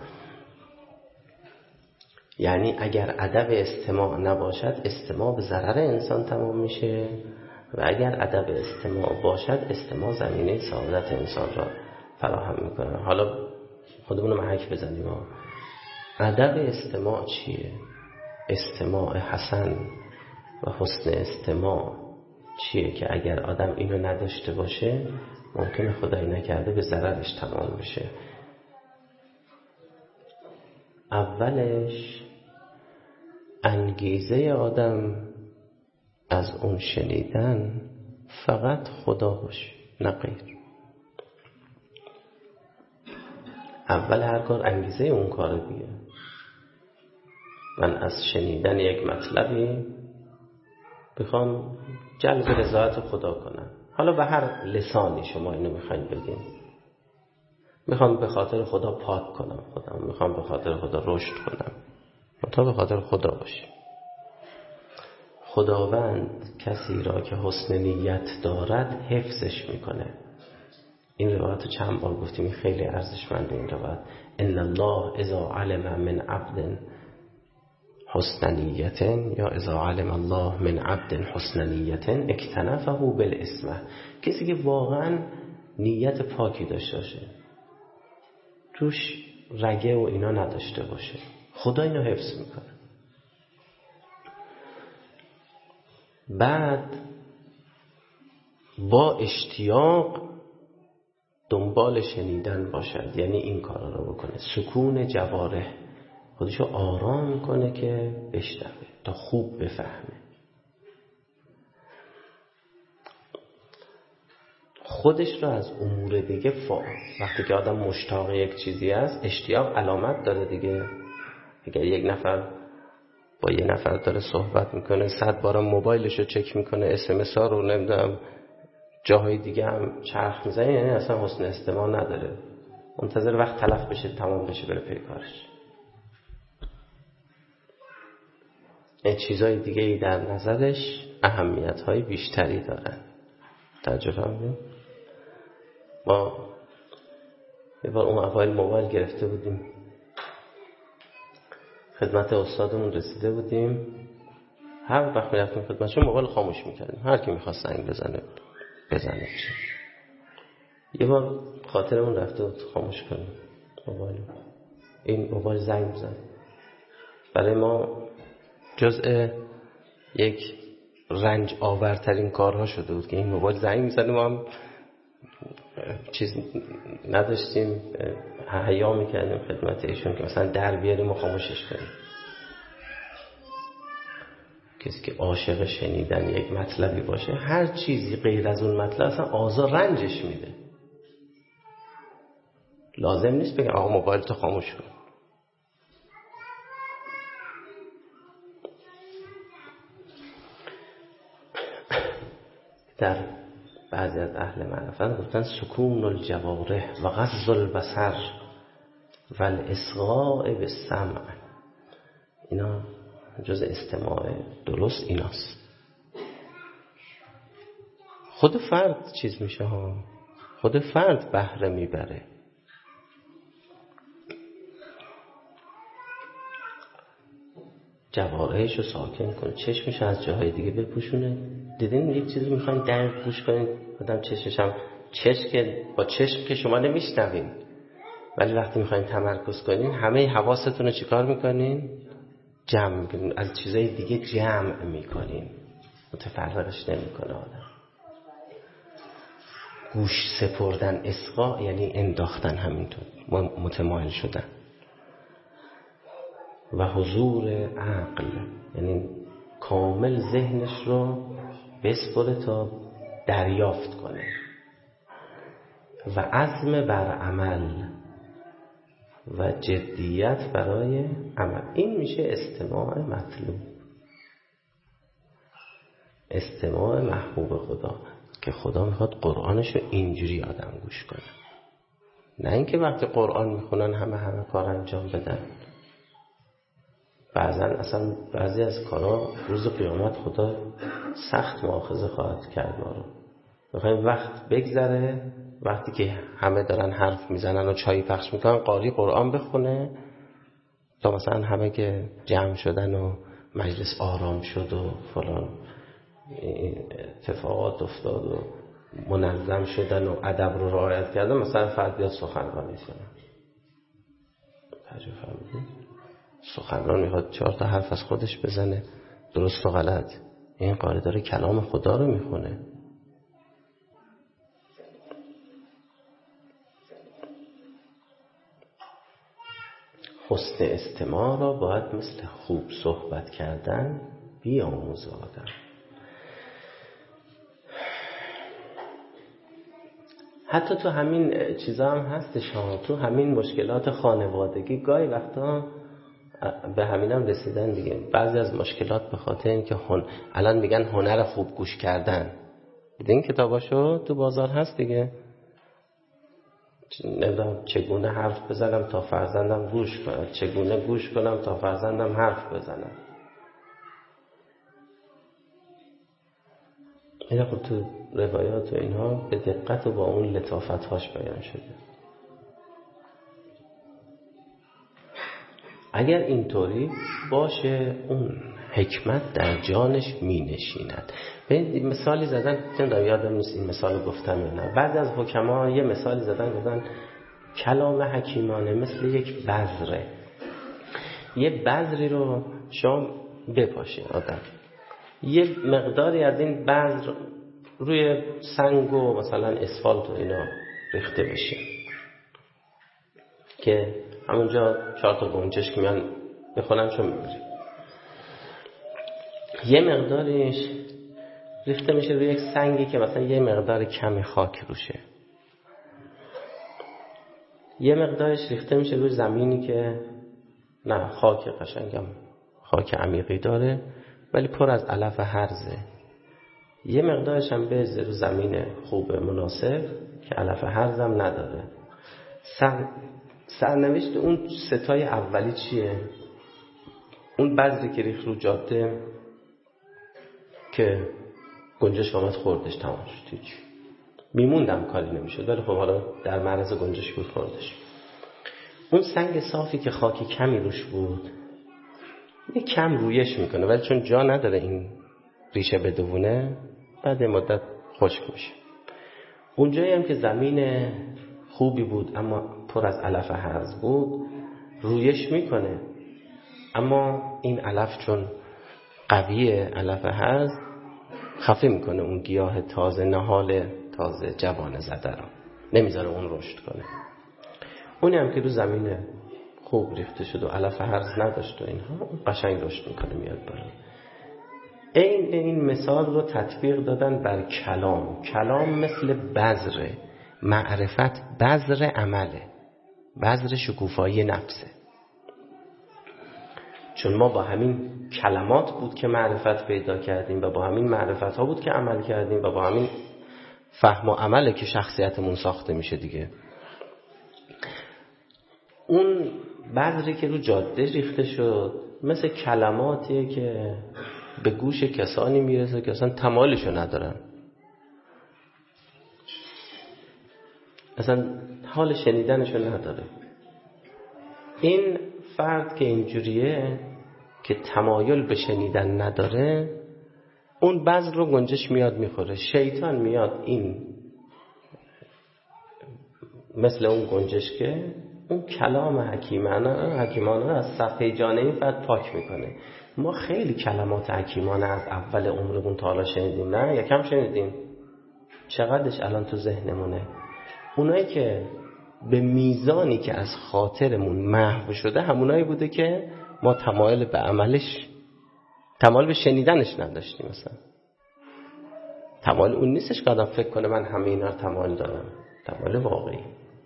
S1: یعنی اگر ادب استماع نباشد، استماع به ضرر انسان تمام میشه، و اگر ادب استماع باشد، استماع زمینه سعادت انسان را فراهم میکنه. حالا خودمون رو محک بزنیم. ادب استماع چیه؟ استماع حسن و حسن استماع چیه که اگر آدم اینو نداشته باشه ممکنه خدای نکرده به ضررش تمام بشه. اولش انگیزه آدم از اون شنیدن فقط خدا باشه، نه غیر. اول هر کار انگیزه اون کار دیگه. من از شنیدن یک مطلبی بخوام جلب رضایت خدا کنم، حالا به هر لسانی شما اینو میخواین بگین. میخوام به خاطر خدا پاک کنم خودم، میخوام به خاطر خدا رشد کنم، تا به خاطر خدا باشه. خداوند کسی را که حسن نیت دارد حفظش میکنه. این روایت چند بار گفتیم، این خیلی ارزشمنده این روایت. ان الله اذا علم من عبد حسن نیت، یا اذا علم الله من عبد حسن نیت اکتنفه بالاسمه. کسی که واقعا نیت پاکی داشته باشه، توش رگه و اینا نداشته باشه، خدا اینو حفظ میکنه. بعد با اشتیاق دنبال شنیدن باشد، یعنی این کارا رو بکنه. سکون جوارح، خودشو آرام کنه که بشنوه تا خوب بفهمه. خودش رو از امور دیگه وقتی که آدم مشتاق یک چیزی است، اشتیاق علامت داره دیگه. اگر یک نفر با یه نفر داره صحبت میکنه، 100 بار موبایلش رو چک میکنه، اسمس ها رو نمیدونم جاهای دیگه هم چرخ میزنه، یعنی اصلا حسن استماع نداره، منتظر وقت تلف بشه تمام بشه بره پی کارش. این چیزهای دیگه ای در نظرش اهمیت های بیشتری دارن. تجربه هم ما یه بار اون اوایل موبایل گرفته بودیم، خدمت استادمون رسیده بودیم، هر وقت میرفتیم خدمتشون موبایل خاموش میکردیم، هر کی میخواست زنگ بزنه. یه بار خاطرمون رفته بود خاموش کنیم موبایل. این موبایل زنگ بزن برای ما جزء یک رنج آورترین کارها شده بود که این موبایل زنگ میزنه. ما هم چیز نداشتیم، حیا میکردیم خدمت ایشون که مثلا در بیاریم و خاموشش کنیم. کسی که عاشق شنیدن یک مطلبی باشه، هر چیزی غیر از اون مطلب اصلا آزار رنجش میده. لازم نیست بگم آقا موبایل تو خاموش کن. در بعضی از اهل معرفت گفتن سکون الجوارح و غض البصر و الاصغاء بالسمع، اینا جز استماع درست ایناست. خود فرد چیز میشه ها، خود فرد بهره میبره. جوارحش رو ساکن کنه، چشمش از جاهای دیگه بپوشونه. دیدین یک چیزی میخواین در گوش کنین، آدم چشمش هم با چشم که شما نمیشنوین، ولی وقتی میخواین تمرکز کنین همه حواستون رو چیکار میکنین؟ جمع میکنیم، از چیزای دیگه جمع میکنیم، متفرقش نمیکنه آدم. گوش سپردن، اصغاء یعنی انداختن، همینطور متمایل شدن. و حضور عقل یعنی کامل ذهنش رو بسپره تا دریافت کنه. و عزم بر عمل و جدیت برای عمل. این میشه استماع مطلوب، استماع محبوب خدا، که خدا میخواد قرآنش رو اینجوری آدم گوش کنه، نه اینکه وقتی قرآن میخونن همه کار انجام بدن. اصلا بعضی از کارا روز قیامت خدا سخت مؤاخذه خواهد کرد ما رو. میخوایم وقت بگذره، وقتی که همه دارن حرف میزنن و چای پخش میکنن، قاری قرآن بخونه تا مثلا همه که جمع شدن و مجلس آرام شد و فلان اتفاقات افتاد و منظم شدن و ادب رو رعایت کردن، مثلا فرد بیاد سخنرانی کنه. تجربه فهمیدید؟ سخنران میخواد 4 تا حرف از خودش بزنه، درست و غلط. این قاری داره کلام خدا رو میخونه. حسن استماع را باید مثل خوب صحبت کردن بیاموزه آدم. حتی تو همین چیزا هم هستش، تو همین مشکلات خانوادگی گاهی وقتا به همینم رسیدن دیگه. بعضی از مشکلات به خاطر اینکه الان میگن هنر خوب گوش کردن. دیدین کتاباشو تو بازار هست دیگه، نمیدونم چگونه حرف بزنم تا فرزندم گوش کنه، چگونه گوش کنم تا فرزندم حرف بزنم. این خب تو روایات و اینها به دقت و با اون لطافت‌هاش بیان شده. اگر اینطوری باشه اون حکمت در جانش می نشیند. مثالی زدن، چند یادم نیست این مثال گفتم یا نه. بعد از حکما یه مثالی زدن، گفتن کلام حکیمانه مثل یک بذره. یه بذری رو شما بپاشین آدم، یه مقداری از این بذر روی سنگ و مثلا اسفالت و اینا ریخته بشه که همونجا 4 تا گنجشک میان بخونن چون میبریم. یه مقدارش ریخته میشه روی یک سنگی که مثلا یه مقدار کمی خاک روشه. یه مقدارش ریخته میشه روی زمینی که نه خاک قشنگم، خاک عمیقی داره ولی پر از علف هرزه. یه مقدارش هم بریزه رو زمین خوب مناسب که علف هرزم نداره. سرنوشت اون ستای اولی چیه؟ اون بذری که ریخت رو جاده که گنجش آمد خوردش، تمام شد، هیچ میموندم کاری نمیشد، ولی خب حالا در معرض گنجش بود خوردش. اون سنگ صافی که خاکی کمی روش بود یه کم رویش میکنه، ولی چون جا نداره این ریشه بدونه بعد مدت خشک میشه. اونجایی هم که زمین خوبی بود اما پر از علف هرز بود رویش میکنه، اما این علف چون قویه، علف هرز خفه میکنه اون گیاه تازه نهال تازه جوان زده رو، نمیذاره اون رشد کنه. اونی هم که رو زمین خوب ریخته شد و علف هرز نداشت و اینها قشنگ رشد میکنه، میاد بالا. این مثال رو تطبیق دادن بر کلام. کلام مثل بذره، معرفت بذر عمله، بذر شکوفایی نفسه. چون ما با همین کلمات بود که معرفت پیدا کردیم و با همین معرفت ها بود که عمل کردیم و با همین فهم و عمله که شخصیتمون ساخته میشه دیگه. اون بذری که رو جاده ریخته شد مثل کلماتیه که به گوش کسانی میرسه که اصلا تمایلشو ندارن، اصلا حال شنیدنشو نداره. این فرد که اینجوریه که تمایل به شنیدن نداره، اون بذر رو گنجش میاد میخوره. شیطان میاد این مثل اون گنجش که اون کلام حکیمانه رو از صفحه جانبی فرد پاک میکنه. ما خیلی کلمات حکیمانه از اول عمرمون تا حالا شنیدیم، نه؟ یکم شنیدیم؟ چقدرش الان تو ذهنمونه؟ اونایی که به میزانی که از خاطرمون محو شده همونایی بوده که ما تمایل به عملش، تمایل به شنیدنش نداشتیم. مثلا تمایل اون نیستش که آدم فکر کنه من همه اینا رو تمایل دارم، تمایل واقعی.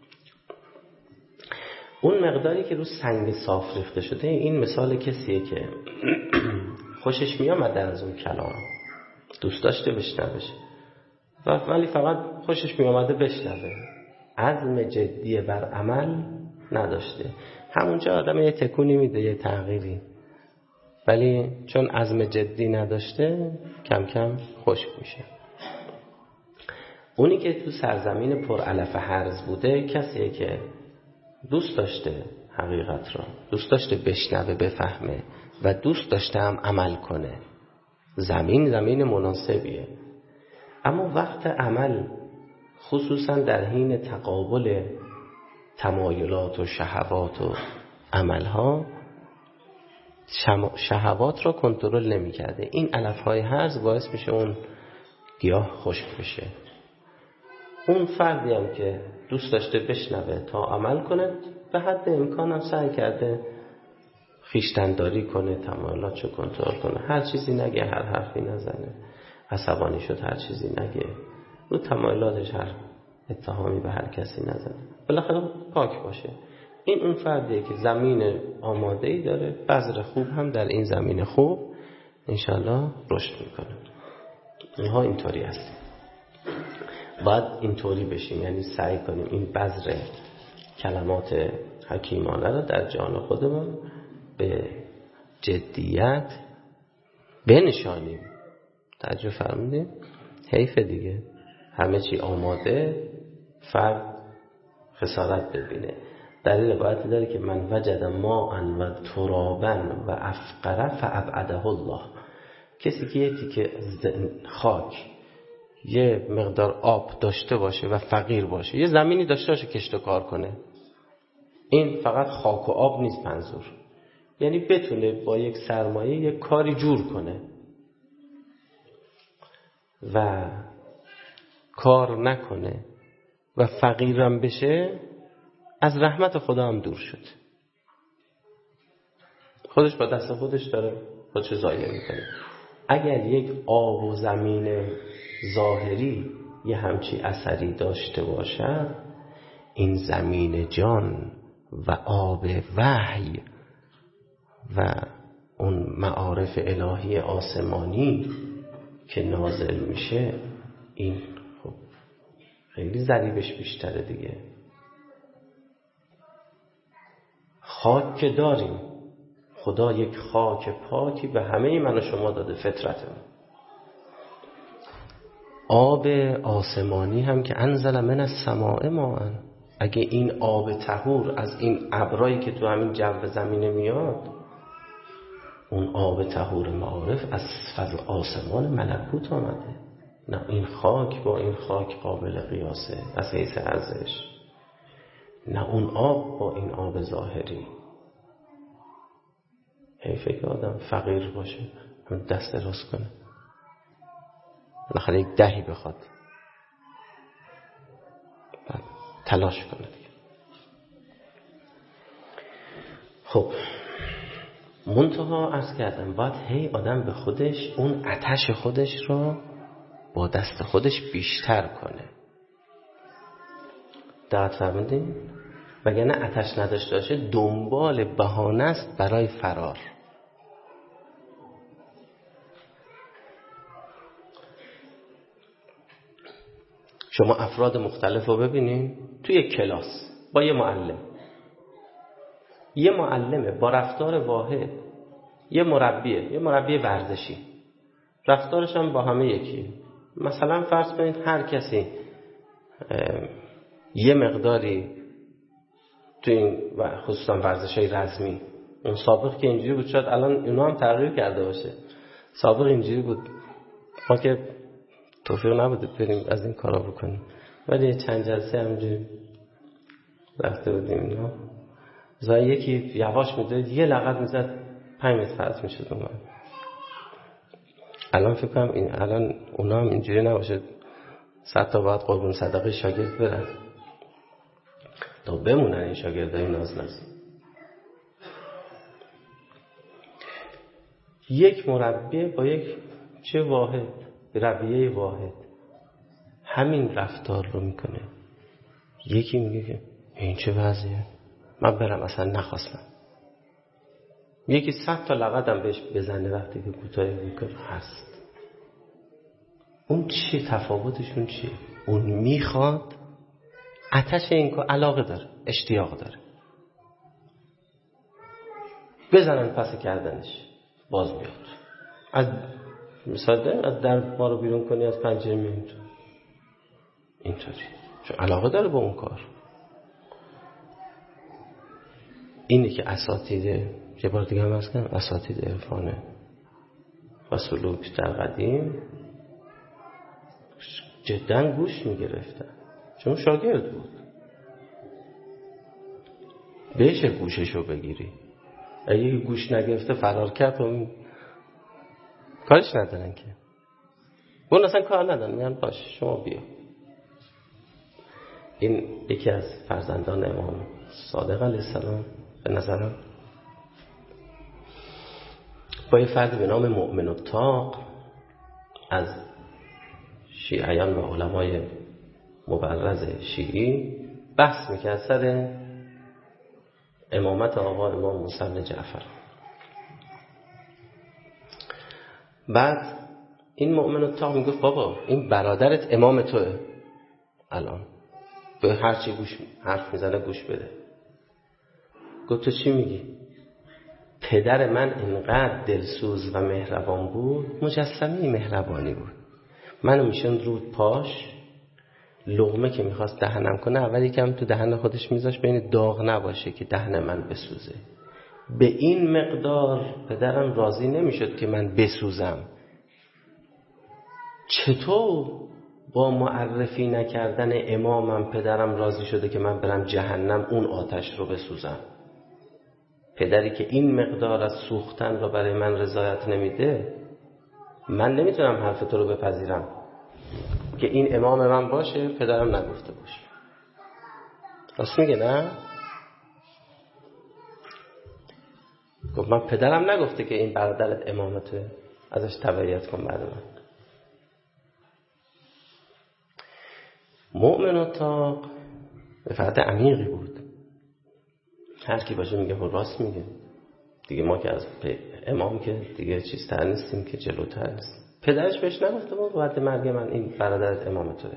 S1: اون مقداری که رو سنگ صاف ریخته شده، این مثال کسیه که خوشش میامد از اون کلام، دوست داشته بشنوش ولی فقط خوشش میامده بشنوه، عزم جدی بر عمل نداشته. همونجا آدم یه تکونی میده، یه تغییری، ولی چون عزم جدی نداشته کم کم خشک میشه. اونی که تو سرزمین پر علف هرز بوده کسیه که دوست داشته حقیقت را، دوست داشته بشنوه بفهمه و دوست داشته هم عمل کنه. زمین مناسبیه. اما وقت عمل، خصوصا در حین تقابل تمایلات و شهوات و عملها، شهوات را کنترل نمی کرده. این علفهای هرز باعث میشه اون گیاه خشک بشه. اون فردی هم که دوست داشته بشنوه تا عمل کنه، به حد امکان هم سعی کرده خویشتن‌داری کنه، تمایلاتشو کنترل کنه، هر چیزی نگه، هر حرفی نزنه، عصبانی شد هر چیزی نگه، رو تمایلاتش هر اتهامی به هر کسی نزنه، بالاخره پاک باشه. این اون فردیه که زمین آماده‌ای داره، بذر خوب هم در این زمین خوب انشالله رشد میکنه. اینها اینطوری هستیم، باید اینطوری بشیم، یعنی سعی کنیم این بذر کلمات حکیمانه رو در جان خودمون به جدیت بنشانیم. توجه فرمودید؟ حیف دیگه همه چی آماده، فرد خسارت ببینه. در این روایتی داره که من وجد ماء و ترابا و افقر فابعده الله. کسی که یه تیکه خاک، یه مقدار آب داشته باشه و فقیر باشه، یه زمینی داشته باشه کشت و کار کنه، این فقط خاک و آب نیست منظور، یعنی بتونه با یک سرمایه یک کاری جور کنه و کار نکنه و فقیرم بشه، از رحمت خدا هم دور شد. خودش با دست خودش داره خودش ضایع میکنه. اگر یک آب و زمین ظاهری یه همچی اثری داشته باشد، این زمین جان و آب وحی و اون معارف الهی آسمانی که نازل میشه، این خب خیلی ضریبش بیشتره دیگه. خاک که داریم، خدا یک خاک پاکی به همه من و شما داده، فطرتمون. آب آسمانی هم که انزل من السماء ماء، اگه این آب طهور از این ابرایی که تو همین جو زمینه میاد، اون آب طهور معارف از فضل آسمان ملکوت آمده، نه این خاک با این خاک قابل قیاسه از حیث ارزش، نه اون آب با این آب ظاهری. حیفه که آدم فقیر باشه دست راست کنه، بالاخره یک دهی بخواد تلاش کنه دیگه. خب منتها عرض کردم باید هی آدم به خودش اون آتش خودش رو با دست خودش بیشتر کنه. دقت فرمودین؟ وگرنه آتش نداشته باشه دنبال بهانه است برای فرار. شما افراد مختلف رو ببینین توی یک کلاس با یه معلمه با رفتار واحد، یه مربی ورزشی، رفتارش هم با همه یکی. مثلا فرض کنید هر کسی یه مقداری تو این خصوصا ورزش‌های رزمی، اون سابق که اینجوری بود، شاید الان اونا هم تغییر کرده باشه، سابق اینجوری بود، ما که توفیق نبوده بریم از این کارا بکنیم، ولی چند جلسه همینجوری رفته بودیم اینا زای یکی یواش میداد یه لغت میزد 5 متر فرض میشد اومد. الان فکر کنم الان اونا هم اینجوری نباشه 100 تا باید قربون صدقه شاگرد برن تا بمونن این شاگردای ناز. یک مربی با یک چه واحد رویه واحد همین رفتار رو میکنه. یکی میگه که این چه وضعیه، من برم، اصلا نخواستم. یکی 100 تا لغتم بهش بزنه وقتی که کوتاه میکنه هست. اون چی تفاوتشون چیه؟ اون میخواد آتش این که علاقه داره، اشتیاق داره، بزنن پس کردنش باز میاد. از مثلا از در ما رو بیرون کنی از پنجره میاد اینطوری، چون علاقه داره با اون کار. اینی که اساتید، یه بار دیگه هم هست کنم، اساتید عرفان و سلوک در قدیم جدا گوش میگرفتن، چون شاگرد بود. بهش گوششو بگیری، اگه گوش نگرفته فرار کرد و کارش ندارن که اون اصلا کار ندارن، میگن باش شما بیا. این یکی از فرزندان امام صادق علیه السلام به نظرم با یه فرد به نام مؤمن الطاق از شیعیان و علمای مبرز شیعی بحث میکرد سر امامت آقا امام موسی بن جعفر. بعد این مؤمن الطاق میگفت بابا این برادرت امام توه، الان به هر چی گوش حرف میزنه گوش بده. گفت تو چی میگی؟ پدر من اینقدر دلسوز و مهربان بود، مجسمه مهربانی بود. منو میشوند رود پاش، لقمه که میخواست دهنم کنه اول یکم تو دهن خودش میذاش بین داغ نباشه که دهن من بسوزه. به این مقدار پدرم راضی نمیشد که من بسوزم. چطور با معرفی نکردن امامم پدرم راضی شده که من برم جهنم اون آتش رو بسوزم؟ پدری که این مقدار از سوختن رو برای من رضایت نمیده، من نمیتونم حرف تو رو بپذیرم که این امام من باشه پدرم نگفته باشه. راست میگه نه؟ گفت من پدرم نگفته که این برادرت امامته، ازش تبعیت کن بعد من. مؤمن الطاق فرد عمیقی بود. هر کی باشه میگه راست میگه دیگه، ما که از امام که دیگه چیز تر نیستیم که جلوتر نیستیم. پدرش بهش نگفته بود بعد مرگ من این برادرت امام توه.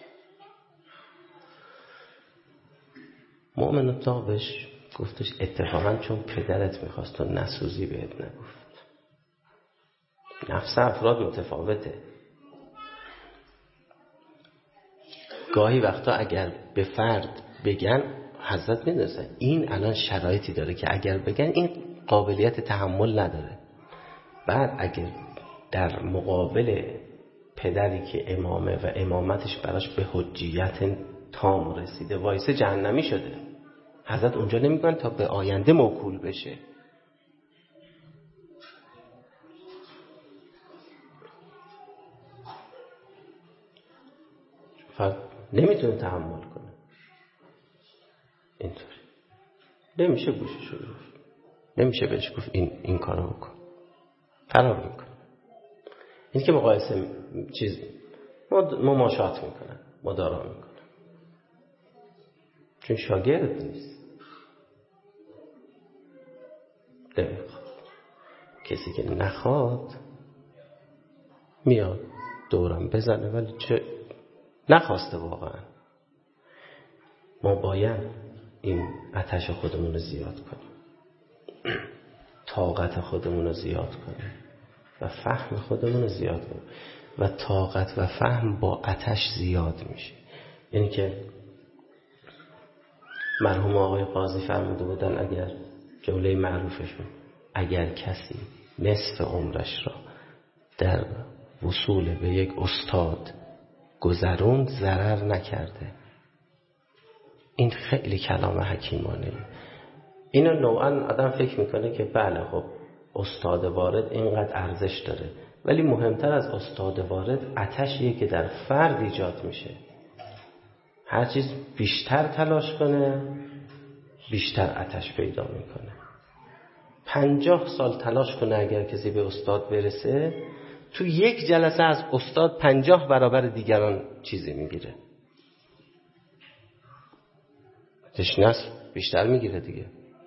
S1: مؤمن الطاق بهش گفتش اتفاقا چون پدرت میخواست تو نسوزی بهت نگفت. نفس افراد متفاوته. گاهی وقتا اگر به فرد بگن حضرت میدونستن این الان شرایطی داره که اگر بگن این قابلیت تحمل نداره، بعد اگر در مقابل پدری که امامه و امامتش براش به حجیت تام رسیده وایسه جهنمی شده، حضرت اونجا نمیگن تا به آینده موکول بشه. فرد نمیتونه تحمل کنه، اینطوری نمیشه گوشش رو گفت، نمیشه بهش گفت این کارو بکن، فرار میکنه. این که مقایسه چیز مماشات میکنن، مدارا میکنن، چون شاگرد نیست، نمیخواد. کسی که نخواد میاد دورم بزنه ولی چه نخواسته واقعا. ما باید این آتش خودمون رو زیاد کنیم، طاقت خودمون رو زیاد کنیم و فهم خودمون رو زیاد کنیم. و طاقت و فهم با آتش زیاد میشه. یعنی که مرحوم آقای قاضی فرموده بودن، اگر جمله معروفشون، اگر کسی نصف عمرش را در وصول به یک استاد گذروند ضرر نکرده. این خیلی کلام حکیمانه. اینو نوعا آدم فکر میکنه که بله خب استاد وارد اینقدر ارزش داره، ولی مهمتر از استاد وارد آتشیه که در فرد ایجاد میشه. هر چیز بیشتر تلاش کنه بیشتر آتش پیدا میکنه. 50 سال تلاش کنه اگر کسی به استاد برسه، تو یک جلسه از استاد 50 برابر دیگران چیزی میگیره. تشنس بیشتر میگیره دیگه.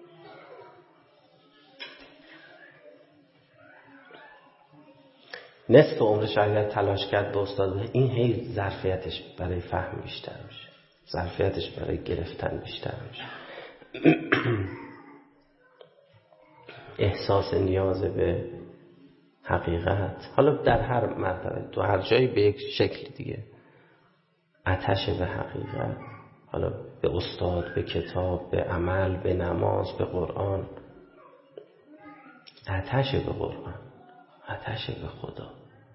S1: نصف عمرش اگر تلاش کرد به استاد، این هی ظرفیتش برای فهم بیشتر میشه، ظرفیتش برای گرفتن بیشتر میشه. احساس نیاز به حقیقت، حالا در هر مرتبه تو هر جایی به یک شکل دیگه، آتش به حقیقت، حالا به استاد، به کتاب، به عمل، به نماز، به قرآن، آتش به قرآن، آتش به خدا.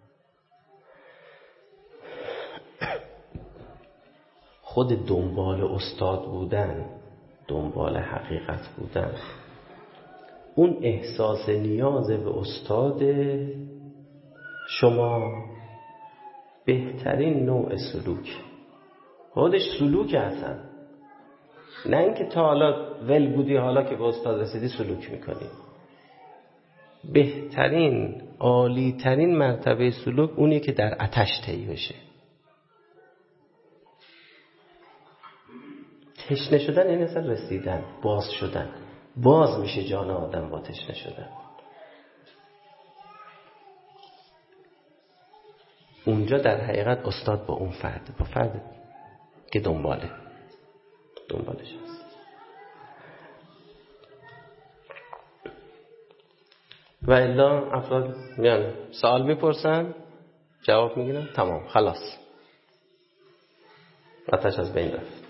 S1: خود دنبال استاد بودن، دنبال حقیقت بودن، اون احساس نیاز به استاد شما بهترین نوع سلوک، خودش سلوک هستن. نه اینکه تا حالا ول بودی حالا که به استاد رسیدی سلوک میکنی. بهترین عالی ترین مرتبه سلوک اونیه که در آتش طی بشه. تشنه شدن این اصلا رسیدن، باز شدن، باز میشه جان آدم با تشنه شدن. اونجا در حقیقت استاد با اون فرد، با فرد که دنبالش هست. و الا افراد میان سوال میپرسن، جواب میگیرن، تمام، خلاص، آتش از بین رفت.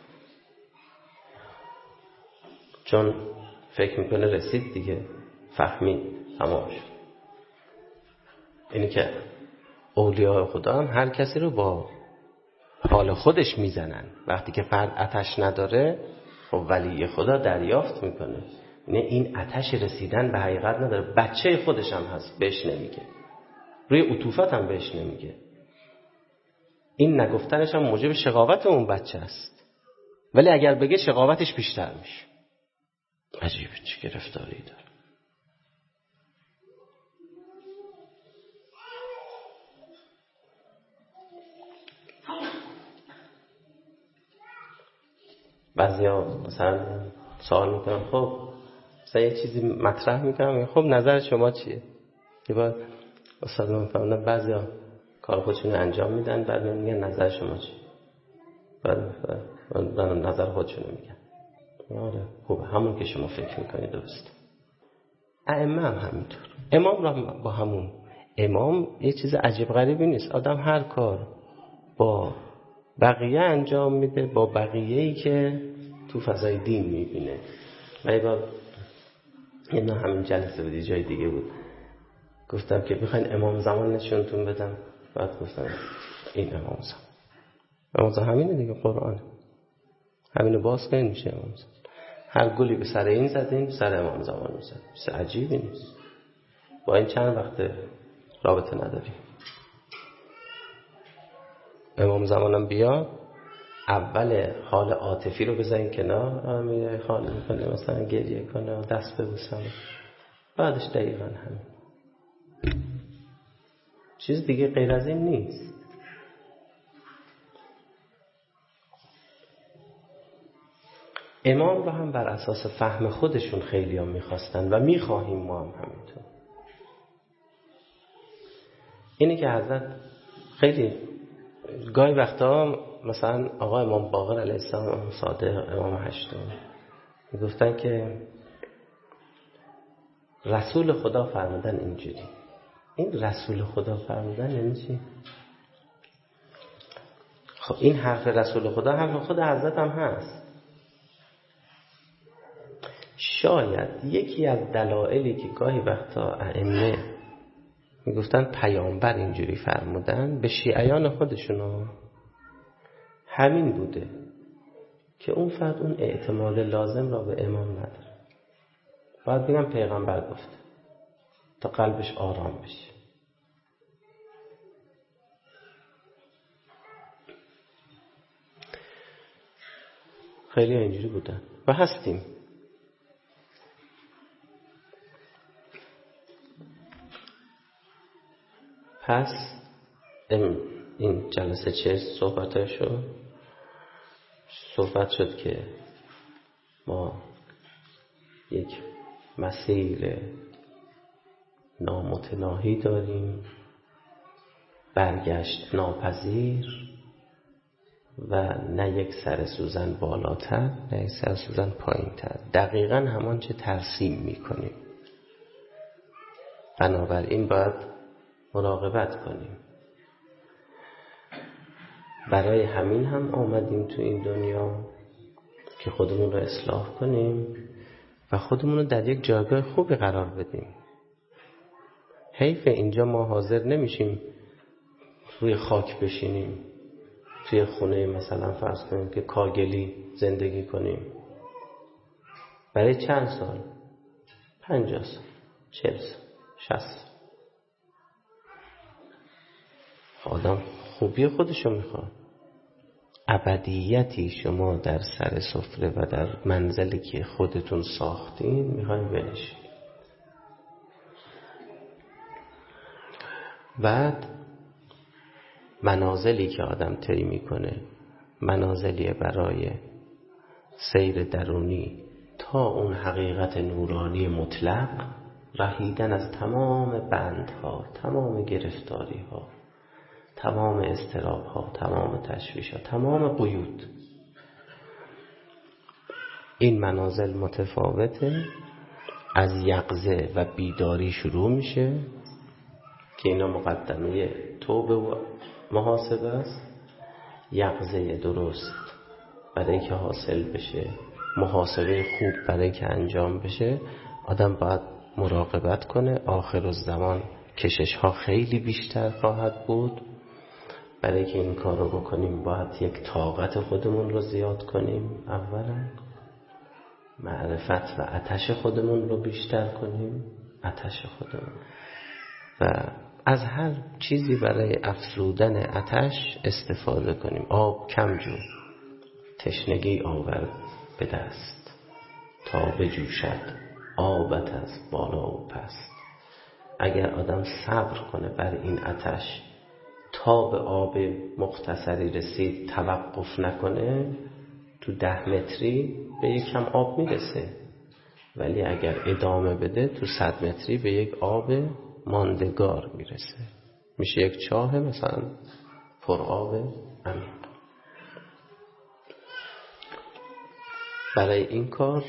S1: چون فکر میکنه رسید دیگه، فهمید، تمام شد. اینی که اولیاء خدا هم هر کسی رو با حال خودش میزنن. وقتی که فرد آتش نداره، خب ولی خدا دریافت میکنه، این آتش رسیدن به حقیقت نداره. بچه خودش هم هست، بهش نمیگه، روی عطوفت هم بهش نمیگه. این نگفتنش هم موجب شقاوت اون بچه است، ولی اگر بگه شقاوتش بیشتر میشه. عجیبه چه گرفتاری داره. بعضیا مثلا سوال میکنم، خب مثلا یه چیزی مطرح میکنم، خب نظر شما چیه؟ یه بار استاد من فهمیدم بعضیا کار خودشون انجام میدن، بعد میگن نظر شما چیه؟ بعد نظر خودشون میگن. آره خوبه، همون که شما فکر میکنید درست. ائمه هم همینطور. امام را با همون. امام یه چیز عجیب غریبی نیست. آدم هر کار با بقیه انجام میده، با بقیه‌ای که تو فضای دین میبینه. من یه بار اینا همین جلسه بودی جای دیگه بود، گفتم که بخواین امام زمان نشونتون بدم، بعد گفتم این امام زمان همینه دیگه، قرآن همینو باز کنین میشه امام زمان. هر گلی به سر این زدین سر امام زمان میزد. چیز عجیبی نیست. با این چند وقت رابطه نداریم. امام زمانم بیاد، اول حال عاطفی رو بزنین کنار، میره خاله میکنه مثلا گریه کنه، دست ببوسم، بعدش دقیقا همین. چیز دیگه غیر از این نیست. امام رو هم بر اساس فهم خودشون خیلی هم میخواستن و میخواهیم ما هم همینطور. اینه که حضرت خیلی گاهی وقتا مثلا آقا امام باقر علیه السلام، امام صادق، امام هشتم میگفتن که رسول خدا فرمودن اینجوری. این رسول خدا فرمودن یعنی چی؟ خب این حرف رسول خدا حرف خود حضرت هم هست. شاید یکی از دلایلی که گاهی وقتا ائمه میگفتن پیامبر اینجوری فرمودن به شیعیان خودشون همین بوده که اون فرد اون اعتماد لازم را به امام نداره. باید بگم پیغمبر گفته تا قلبش آرام بشه. خیلی اینجوری بودن و هستیم. پس این جلسه چه صحبت شد که ما یک مسیر نامتناهی داریم، برگشت ناپذیر و نه یک سر سوزن بالاتر نه یک سر سوزن پایینتر، دقیقاً همان چه ترسیم میکنیم. بنابراین باید مراقبت کنیم. برای همین هم آمدیم تو این دنیا که خودمون رو اصلاح کنیم و خودمون رو در یک جایگاه خوبی قرار بدیم. حیف اینجا ما حاضر نمیشیم روی خاک بشینیم، توی خونه مثلا فرض کنیم که کاگلی زندگی کنیم برای چند سال، 50 سال، 40 سال، 60 سال. آدم خوبی خودشو میخواد. ابدیتی شما در سر سفره و در منزلی که خودتون ساختین میخواین بنشین. بعد منازلی که آدم طی میکنه منازلی برای سیر درونی تا اون حقیقت نورانی مطلق، رهیدن از تمام بندها، تمام گرفتاریها، تمام اضطرابها، تمام تشویشها، تمام قیود. این منازل متفاوته. از یقظه و بیداری شروع میشه که اینا مقدمه توبه و محاسبه است. یقظه درست برای که حاصل بشه، محاسبه خوب برای که انجام بشه، آدم باید مراقبت کنه. آخر الزمان کشش ها خیلی بیشتر خواهد بود. برای که این کار رو بکنیم باید یک طاقت خودمون رو زیاد کنیم. اولا معرفت و آتش خودمون رو بیشتر کنیم، آتش خودمون، و از هر چیزی برای افزودن آتش استفاده کنیم. آب کم جو، تشنگی آور به دست، تا بجوشد آبت از بالا و پست. اگر آدم صبر کنه بر این آتش تا به آب مختصری رسید، توقف نکنه، تو 10 متری به یک کم آب میرسه. ولی اگر ادامه بده تو 100 متری به یک آب ماندگار میرسه، میشه یک چاه مثلا پر آب عمیق. برای این کار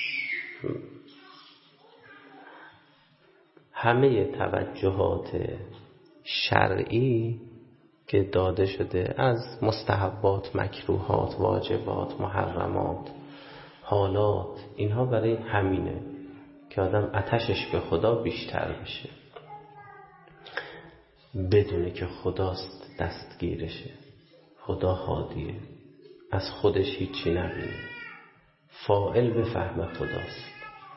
S1: همه توجهات شرعی که داده شده، از مستحبات، مکروهات، واجبات، محرمات، حالات، اینها برای همینه که آدم آتشش به خدا بیشتر بشه، بدونه که خداست دستگیرشه، خدا هادیه، از خودش هیچی نبینه، فاعل به فهم خداست.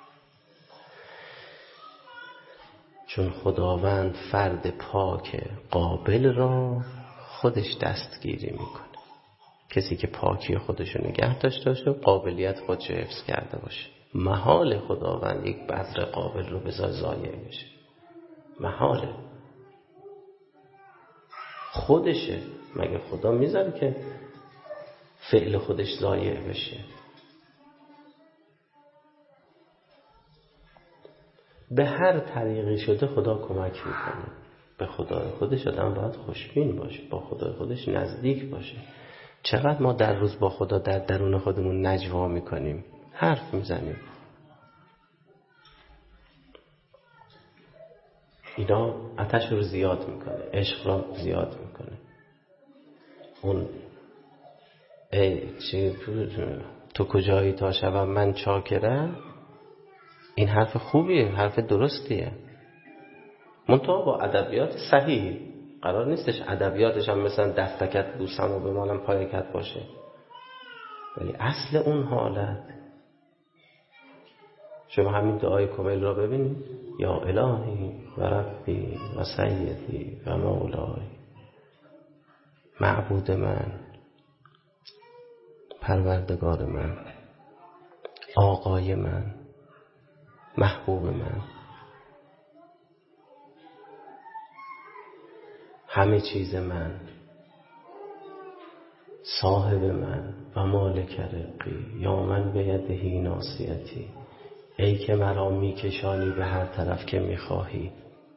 S1: چون خداوند فرد پاک قابل را خودش دستگیری میکنه. کسی که پاکی خودشو نگه داشته باشه، قابلیت خودشو حفظ کرده باشه، محال خداوند یک بذر قابل رو بذاره ضایع بشه. محاله. خودشه. مگه خدا میذاره که فعل خودش ضایع بشه؟ به هر طریقی شده خدا کمک میکنه. به خدای خودش آدم باید خوشبین باشه، با خدای خودش نزدیک باشه. چقدر ما در روز با خدا در درون خودمون نجوا میکنیم، حرف میزنیم. اینا آتش رو زیاد میکنه، عشق رو زیاد میکنه. اون تو کجایی تا شبم من چاکرم، این حرف خوبیه، حرف درستیه، منتها با ادبیات صحیح. قرار نیستش ادبیاتش هم مثلا دستکت بوسم و بمانم پایکت باشه. ولی اصل اون حالت، شما همین دعای کمیل را ببینید: یا الهی و ربی و سیدی و مولای، معبود من، پروردگار من، آقای من، محبوب من، همه چیز من، صاحب من و مالک رقی، یا من بیدهی ناصیتی، ای که مرا میکشانی به هر طرف که میخواهی.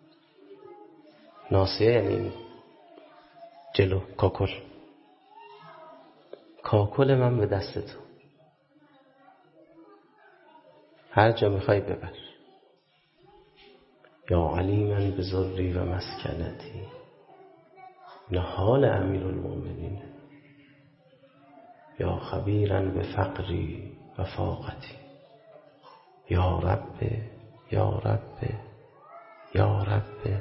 S1: ناصیه یعنی جلو، کاکل من به دست تو، هر جا میخوای ببر. یا علیما بذری و مسکنتی، این حال امیرالمومنین. یا خبیرا به فقری و فاقتی، یا رب یا رب یا رب.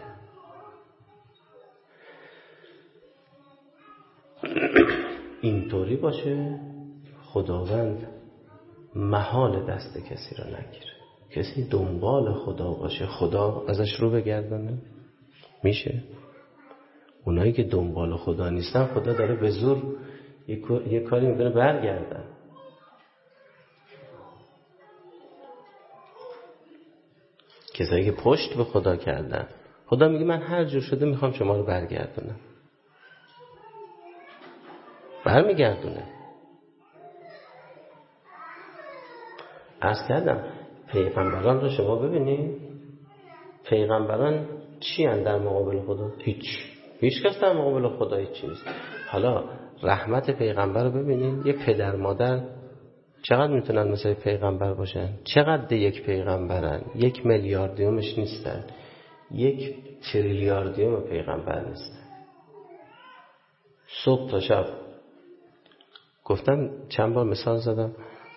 S1: اینطوری باشه خداوند محال دست کسی را نگیره. کسی دنبال خدا باشه خدا ازش رو بگردانه؟ میشه؟ اونایی که دنبال خدا نیستن خدا داره به زور یه کاری میکنه برگردن. کسایی که پشت به خدا کردن، خدا میگه من هر جور شده میخوام شما رو برگردونم. برمیگردونه. عرض کردم پیغمبران رو شما ببینید، پیغمبران چی هستند در مقابل خدا؟ هیچ کس در مقابل خدا هیچ نیست. حالا رحمت پیغمبر رو ببینید، یه پدر مادر چقدر میتونن مثل پیغمبر باشن؟ چقدر یک پیغمبرن؟ 1 میلیاردیومش نیستن، 1 تریلیاردیوم پیغمبر نیستن. صبح تا شب گفتم، چند بار مثال زدم،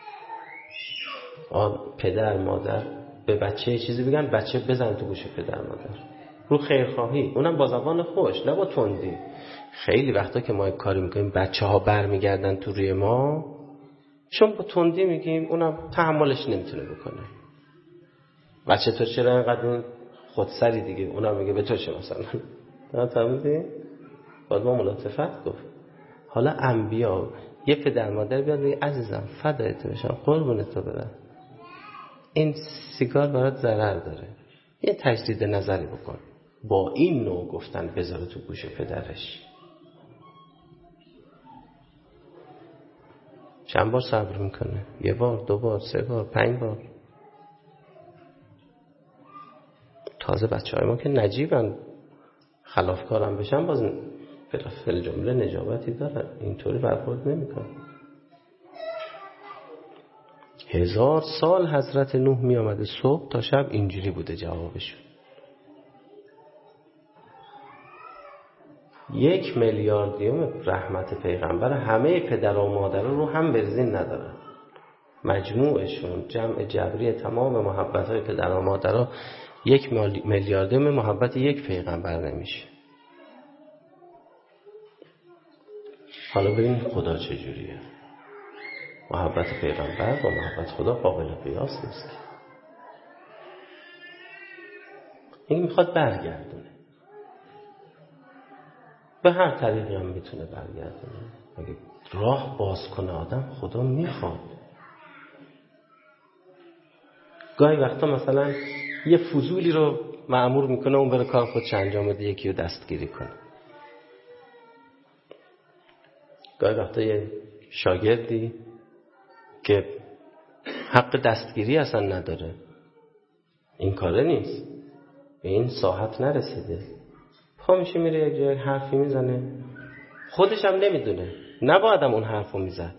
S1: پدر مادر به بچه چیزی بگن، بچه بزن تو گوش پدر مادر، رو خیرخواهی، اونم با زبان خوش نه با تندی. خیلی وقتا که ما کاری میکنیم بچه ها بر میگردن تو روی ما، چون با تندی میگیم اونم تحملش نمیتونه بکنه. بچه تو چرا اینقدر خودسری دیگه، اونم میگه به تو چه مثلا. فهمیدی؟ باید ما ملاطفت گفت. حالا انبیا یه پدر مادر بیاد بگه عزیزم فدایت بشم، قربونت برم، این سیگار برات ضرر داره، یه تجدید نظری بکن. با این نوع گفتن بذاره تو گوش پدرش. چند بار صبر میکنه؟ 1 بار، 2 بار، 3 بار، 5 بار. تازه بچه‌های ما که نجیبن، خلافکارم بشن، باز فل جمله نجابتی دارن، اینطوری برخورد نمیکنن. 1000 سال حضرت نوح می آمده صبح تا شب اینجوری بوده جوابشون. 1 میلیاردیوم رحمت پیغمبر همه پدر و مادر رو هم بریزین ندارن. مجموعشون جمع جبری تمام محبت‌های پدر و مادر 1 میلیاردیوم محبت یک پیغمبر نمیشه. حالا ببین خدا چجوریه. محبت پیغمبر با محبت خدا قابل قیاس نیست. این میخواد برگردونه، به هر طریقی هم میتونه برگردونه. اگه راه باز کنه آدم، خدا میخواد. گاهی وقتا مثلا یه فضولی رو مأمور میکنه اون بره کار خودش انجام بده، یکی رو دستگیری کنه. گاهی وقتا یه شاگردی که حق دستگیری اصلا نداره، این کاره نیست، به این ساحت نرسیده، پا میشه میره یک جای حرفی میزنه، خودش هم نمیدونه، نبایدم اون حرفو میزد،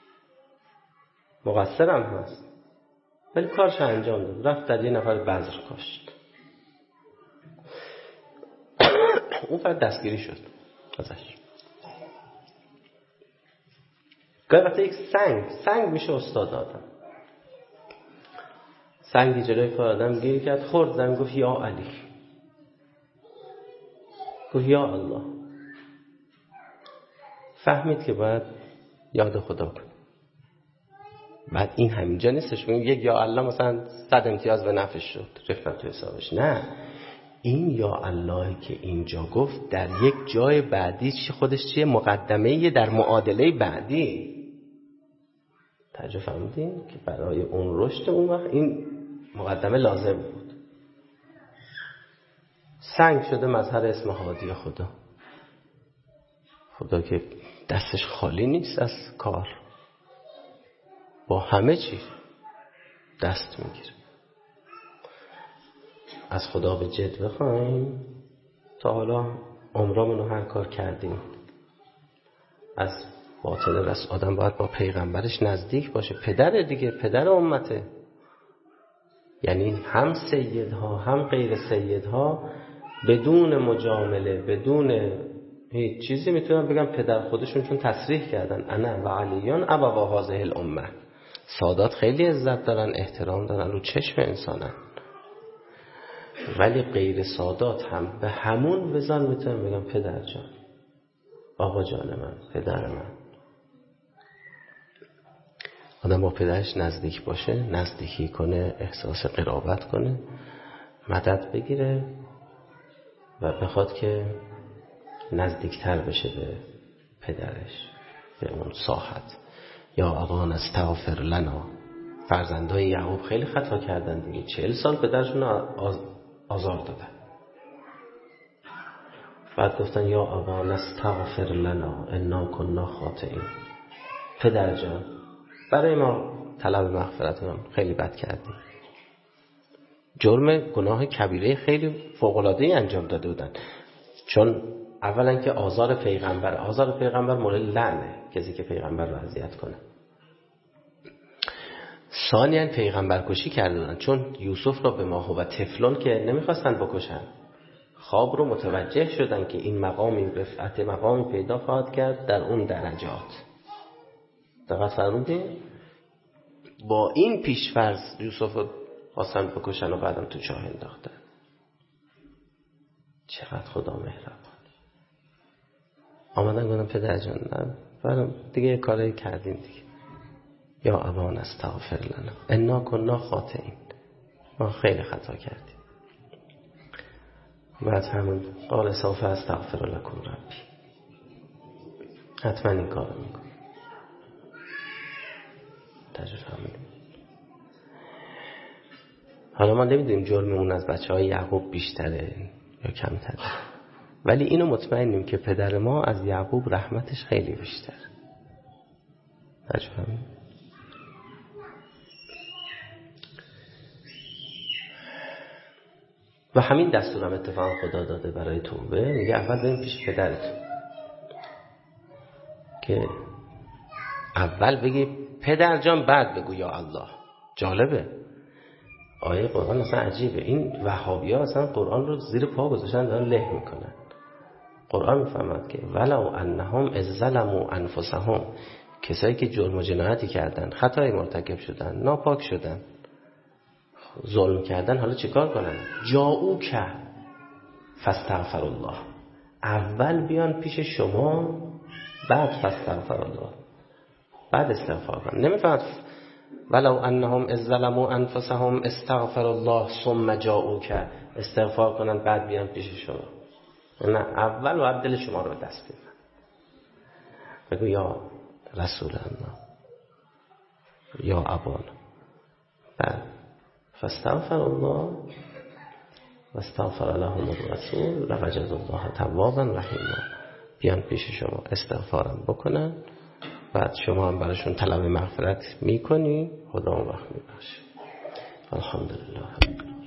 S1: مقصرم هست، ولی کارش انجام داد، رفت در یه نفر بذر کاشت. اون فرد دستگیری شد ازش. گاهی وقتا یک سنگ میشه استاد آدم. سنگی جلوی پای آدم گیر کرد، خورد زمین، گفت یا علی، گفت یا الله. فهمید که باید یاد خدا کنه. بعد این همینجا نیستش بگیم یک یا الله مثلا 100 امتیاز به نفعش شد رفتن تو حسابش. نه، این یا اللهی که اینجا گفت در یک جای بعدی خودش چیه؟ مقدمه در معادله بعدی. توجه فهمیدین که برای اون رشد اون وقت این مقدمه لازم بود. سنگ شده مظهر اسم هادی خدا. خدا که دستش خالی نیست از کار، با همه چی دست میگیره. از خدا به جد بخوایم تا حالا عمرامون رو هر کار کردیم از باطل رس. آدم باید با پیغمبرش نزدیک باشه، پدر دیگه، پدر امته، یعنی هم سیدها هم غیر سیدها بدون مجامله بدون هیچ چیزی میتونم بگم پدر خودشون، چون تصریح کردن انا و علیان ابوا هذه الامه. سادات خیلی عزت دارن، احترام دارن، رو چشم انسانن، ولی غیر سادات هم به همون وزن میتونم بگم پدر جان، آقا جان من، پدر من. آدم با پدرش نزدیک باشه، نزدیکی کنه، احساس قرابت کنه، مدد بگیره و بخواد که نزدیکتر بشه به پدرش، به اون ساحت. یا آقا استغفر لنا. فرزندای یعقوب خیلی خطا کردن دیگه، 40 سال پدرشون آزار دادن. بعد گفتن یا آقا استغفر لنا انا کنا خاطئین. پدر جان برای ما طلب مغفرتون، خیلی بد کردیم. جرم گناه کبیره خیلی فوق‌العاده‌ای انجام داده بودن. چون اولا که آزار پیغمبر مورد لعنه، کسی که پیغمبر رو اذیت کنه. ثانیاً پیغمبر کشی کرده بودن، چون یوسف را به ما هو طفلون که نمیخواستن بکشن، خواب رو متوجه شدن که این مقامی رفعت، مقامی پیدا خواهد کرد در اون درجات. دقیق فرمودین؟ با این پیش‌فرض یوسف رو خواستن بکشن و بعدم تو چاه انداختن. چقدر خدا مهربان. آمدن گفتن پدر جان برام دیگه کاری کردیم دیگه. یا ابان استغفر لنا انا کنا خاطئین. ما خیلی خطا کردیم. بعد همون قال سوف استغفر لکم ربی. حتما این کارو میکنه. تجربه فهمیدیم. حالا ما نمیدونیم جرممون از بچه‌های یعقوب بیشتره یا کمتره، ولی اینو مطمئنیم که پدر ما از یعقوب رحمتش خیلی بیشتر. تجربه و همین دستورم اتفاق خدا داده برای توبه. میگه اول بریم پیش پدرتون، که اول بگی پدر جان بعد بگو یا الله. جالبه آیه قرآن اصلا عجیبه. این وهابی ها اصلا قرآن رو زیر پا گذاشتن دارن له میکنن. قرآن میفهمد که ولو انهم اذ ظلموا انفسهم، کسایی که جرم و جنایتی کردن، خطای مرتکب شدن، ناپاک شدن، ظلم کردن، حالا چیکار کنن؟ جاؤک فاستغفر الله. اول بیان پیش شما، بعد فاستغفر الله، بعد استغفار کنن. نمیفهمد ولو انهم اذ ظلموا انفسهم استغفر الله ثم جاؤک، استغفار کنن بعد بیان پیش شما. نه، اول باید دل شما رو دست بگیرن، بگو یا رسول الله یا ابانا، بعد فاستغفر الله و استغفر لهم الرسول لوجدوا الله توابا رحیما. بیان پیش شما استغفارم بکنن، بعد شما هم براشون طلب مغفرت میکنی، خدا اون وقت میبخشه. الحمدلله.